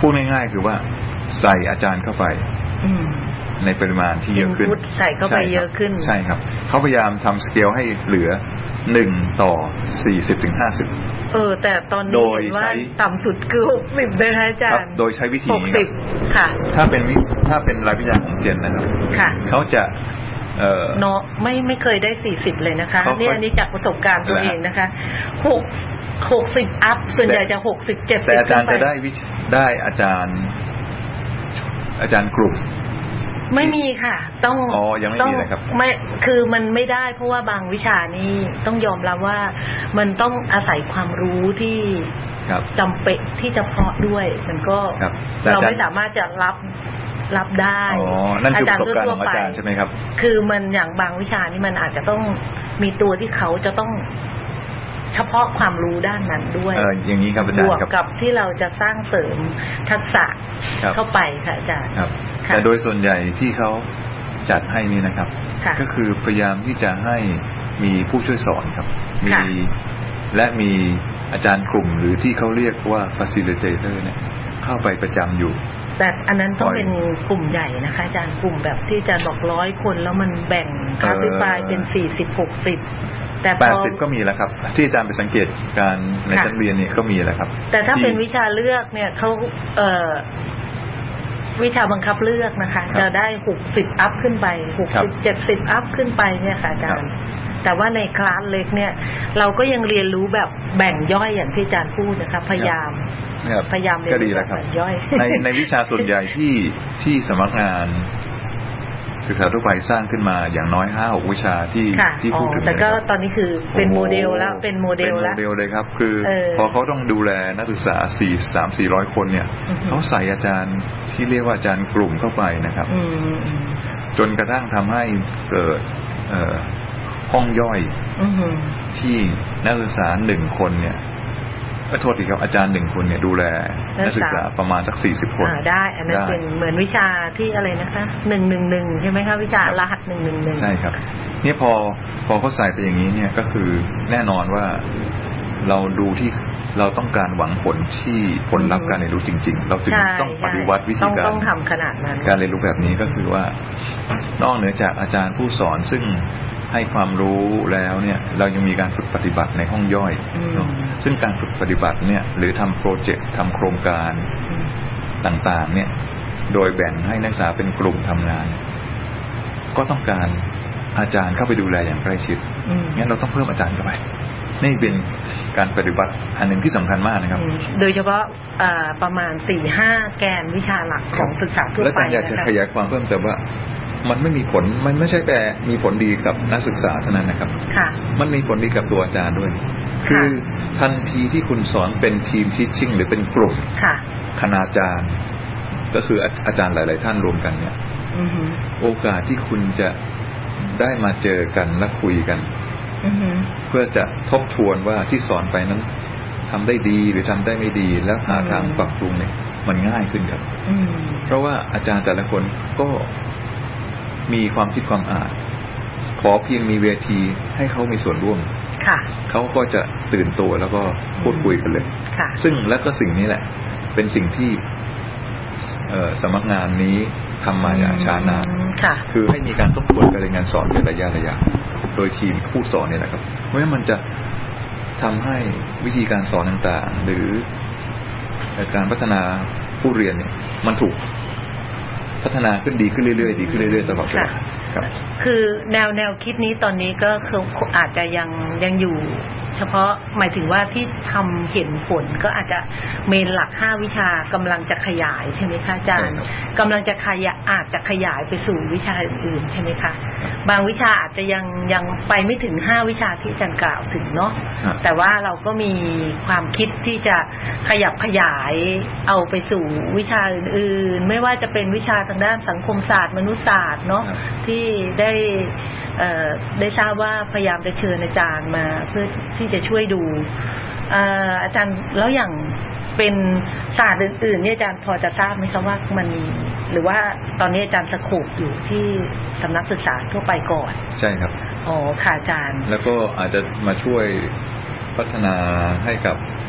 พูดง่ายๆคือว่าใส่อาจารย์เข้าไปในปริมาณที่เยอะขึ้นใส่เข้าไปเยอะขึ้นใช่ครับเขาพยายามทำสเกลให้เหลือหนึ่งต่อสี่สิบถึงห้าสิบเออแต่ตอนนี้เห็นว่าต่ำสุดคือหกสิบเลยนะอาจารย์โดยใช้วิธีหกสิบค่ะถ้าเป็นถ้าเป็นรายวิชาของเจนนะครับค่ะเขาจะเอ่อเนาะไม่ไม่เคยได้สี่สิบเลยนะคะนี่อันนี้จากประสบการณ์ตัวเองนะคะหกหกสิบอัพส่วนใหญ่จะหกสิบเจ็ดสิบแต่อาจารย์จะได้วิได้อาจารย์อาจารย์กลุ่มไม่มีค่ะต้องอ๋อยังไม่มีเลยครับไม่คือมันไม่ได้เพราะว่าบางวิชานี่ต้องยอมรับว่ามันต้องอาศัยความรู้ที่จำเป็นที่จะเพาะด้วยมันก็เราไม่สามารถจะรับรับได้อาจารย์ทั่วไปใช่ไหมครับคือมันอย่างบางวิชานี่มันอาจจะต้องมีตัวที่เขาจะต้องเฉพาะความรู้ด้านนั้นด้วยเอออย่างนี้ครับอาจารย์บวกกับที่เราจะสร้างเสริมทักษะเข้าไปค่ะอาจารย์ครับแต่โดยส่วนใหญ่ที่เขาจัดให้นี่นะครับก็คือพยายามที่จะให้มีผู้ช่วยสอนครับมีและมีอาจารย์กลุ่มหรือที่เขาเรียกว่า facilitator เนี่ยเข้าไปประจำอยู่แต่อันนั้นต้องเป็นกลุ่มใหญ่นะคะอาจารย์กลุ่มแบบที่อาจารย์บอกร้อยคนแล้วมันแบ่งคลาสสิฟายเป็นสี่สิบหกสิบแต่แปดสิบก็มีแล้วครับที่อาจารย์ไปสังเกตการในชั้นเรียนเนี่ยก็มีแล้วครับแต่ถ้าเป็นวิชาเลือกเนี่ยเขาเอ่อวิชาบังคับเลือกนะคะจะได้หกสิบอัพขึ้นไปหกสิบ เจ็ดสิบอัพขึ้นไปเนี่ยค่ะอาจารย์แต่ว่าในคลาสเล็กเนี่ยเราก็ยังเรียนรู้แบบแบ่งย่อยอย่างที่อาจารย์พูดนะคะพยายามพยายามเรียนรู้แบบแบ่งย่อยในในวิชาส่วนใหญ่ที่ที่สำนักงานศึกษาทั่วไปสร้างขึ้นมาอย่างน้อยห้าหกวิชาที่ที่พูดถึงแต่ก็ตอนนี้คือเป็นโมเดลแล้วเป็นโมเดลแล้วเป็นโมเดลเลยครับคือพอเขาต้องดูแลนักศึกษาสี่สามสี่ร้อยคนเนี่ยเขาใส่อาจารย์ที่เรียกว่าอาจารย์กลุ่มเข้าไปนะครับจนกระทั่งทำให้เกิดห้องย่อยที่นักศึกษาหนึ่งคนเนี่ยก็โทษทีครับอาจารย์หนึ่งคนเนี่ยดูแลนักศึกษาประมาณสักสี่สิบคนได้อันนั้นเป็นเหมือนวิชาที่อะไรนะคะหนึ่งหนึ่งหนึ่งใช่ไหมคะวิชารหัสหนึ่งหนึ่งหนึ่งใช่ครับนี่พอพอเขาใส่ไปอย่างนี้เนี่ยก็คือแน่นอนว่าเราดูที่เราต้องการหวังผลที่ผลลัพธ์การเรียนรู้จริงๆเราจึงต้องปฏิวัติวิธีการต้องทำขนาดนั้นการเรียนรู้แบบนี้ก็คือว่านอกเหนือจากอาจารย์ผู้สอนซึ่งให้ความรู้แล้วเนี่ยเรายังมีการฝึกปฏิบัติในห้องย่อยเนาะซึ่งการฝึกปฏิบัติเนี่ยหรือทำโปรเจกต์ทำโครงการต่างๆเนี่ยโดยแบ่งให้นักศึกษาเป็นกลุ่มทำงานก็ต้องการอาจารย์เข้าไปดูแลอย่างใกล้ชิดงั้นเราต้องเพิ่มอาจารย์เข้าไปนี่เป็นการปฏิบัติอันหนึ่งที่สำคัญมากนะครับโดยเฉพาะประมาณสี่ห้าแกนวิชาหลักของศึกษาทั่วไปและการอยากจะขยายความเพิ่มเติมว่ามันไม่มีผลมันไม่ใช่แต่มีผลดีกับนักศึกษาเท่านั้นนะครับค่ะมันมีผลดีกับตัวอาจารย์ด้วยคือทันทีที่คุณสอนเป็นทีมทีชชิ่งหรือเป็นกลุ่มค่ะคณาจารย์ก็คืออาจารย์หลายๆท่านรวมกันเนี่ยโอกาสที่คุณจะได้มาเจอกันและคุยกันเพื่อจะทบทวนว่าที่สอนไปนั้นทำได้ดีหรือทำได้ไม่ดีแล้วหาทางปรับปรุงเนี่ยมันง่ายขึ้นครับเพราะว่าอาจารย์แต่ละคนก็มีความคิดความอ่านขอเพียงมีเวทีให้เขามีส่วนร่วมค่ะเขาก็จะตื่นตัวแล้วก็พูดคุยกันเลยค่ะซึ่งและก็สิ่งนี้แหละเป็นสิ่งที่สำนักงานนี้ทำมาอย่างช้านานคือให้มีการทบทวนการเรียนการสอนเป็นระยะระยะโดยทีมผู้สอนเนี่ยแหละครับเพราะฉะนั้นมันจะทำให้วิธีการสอนต่างๆหรือการพัฒนาผู้เรียนเนี่ยมันถูกพัฒนาขึ้นดีขึ้นเรื่อยๆดีขึ้นเรื่อยๆตลอดเวลาครับคือแนวแนวคิดนี้ตอนนี้ก็คืออาจจะยังยังอยู่เฉพาะหมายถึงว่าที่ทำเห็นผลก็อาจจะเมนหลักห้าวิชากำลังจะขยายใช่ไหมคะอาจารย์กำลังจะขยายอาจจะขยายไปสู่วิชาอื่นๆใช่ไหมคะบางวิชาอาจจะยังยังไปไม่ถึงห้าวิชาที่อาจารย์กล่าวถึงเนาะแต่ว่าเราก็มีความคิดที่จะขยับขยายเอาไปสู่วิชาอื่นๆไม่ว่าจะเป็นวิชาทางด้านสังคมศาสตร์มนุษยศาสตร์เนาะที่ได้ได้ทราบว่าพยายามจะเชิญอาจารย์มาเพื่อที่จะช่วยดูอาจารย์แล้วอย่างเป็นศาสตร์อื่นๆเนี่ยอาจารย์พอจะทราบไหมคะว่ามันหรือว่าตอนนี้อาจารย์สโคปอยู่ที่สำนักศึกษาทั่วไปก่อนใช่ครับอ๋อค่ะอาจารย์แล้วก็อาจจะมาช่วยพัฒนาให้กับ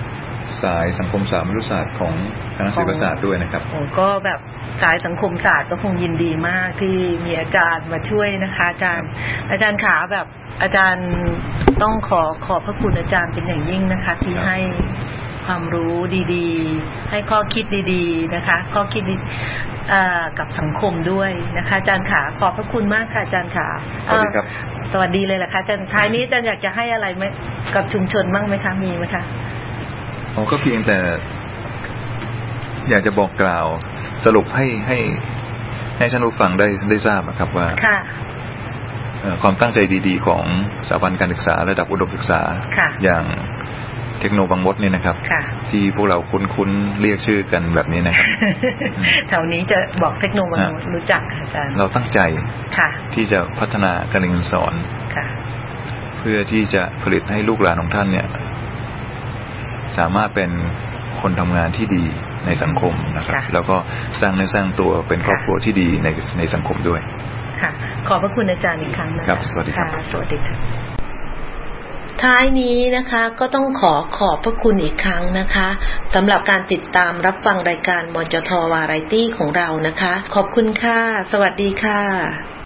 สายสังคมศาสตร์มนุษยศาสตร์ของคณะศิลปศาสตร์ด้วยนะครับผมก็แบบสายสังคมศาสตร์ก็คงยินดีมากที่มีอาจารย์มาช่วยนะคะอาจารย์อาจารย์ขาแบบอาจารย์ต้องขอขอบพระคุณอาจารย์เป็นอย่างยิ่งนะคะที่ให้ความรู้ดีๆให้ข้อคิดดีๆนะคะข้อคิดกับสังคมด้วยนะคะอาจารย์ขาขอบพระคุณมากค่ะอาจารย์ขาสวัสดีครับสวัสดีเลยล่ะค่ะอาจารย์ท้ายนี้อาจารย์อยากจะให้อะไรไหมกับชุมชนบ้างไหมคะมีไหมคะอ๋อก็เพียงแต่อยากจะบอกกล่าวสรุปให้ให้ให้ท่านผู้ฟังได้ได้ทราบนะครับว่าความตั้งใจดีๆของสถาบันการศึกษาระดับอุดมศึกษาอย่างเทคโนบางมดเนี่ยนะครับที่พวกเราคุ้นๆเรียกชื่อกันแบบนี้นะครับแถวนี้จะบอกเทคโนบางมดรู้จักอาจารย์เราตั้งใจที่จะพัฒนาการเรียนสอนเพื่อที่จะผลิตให้ลูกหลานของท่านเนี่ยสามารถเป็นคนทำงานที่ดีในสังคมนะครับแล้วก็สร้างเนื้อสร้างตัวเป็นครอบครัวที่ดีในในสังคมด้วยค่ะขอบพระคุณอาจารย์อีกครั้งนะครับสวัสดีครับสวัสดีค่ะท้ายนี้นะคะก็ต้องขอขอบพระคุณอีกครั้งนะคะสำหรับการติดตามรับฟังรายการมจท.วาไรตี้ของเรานะคะขอบคุณค่ะสวัสดีค่ะ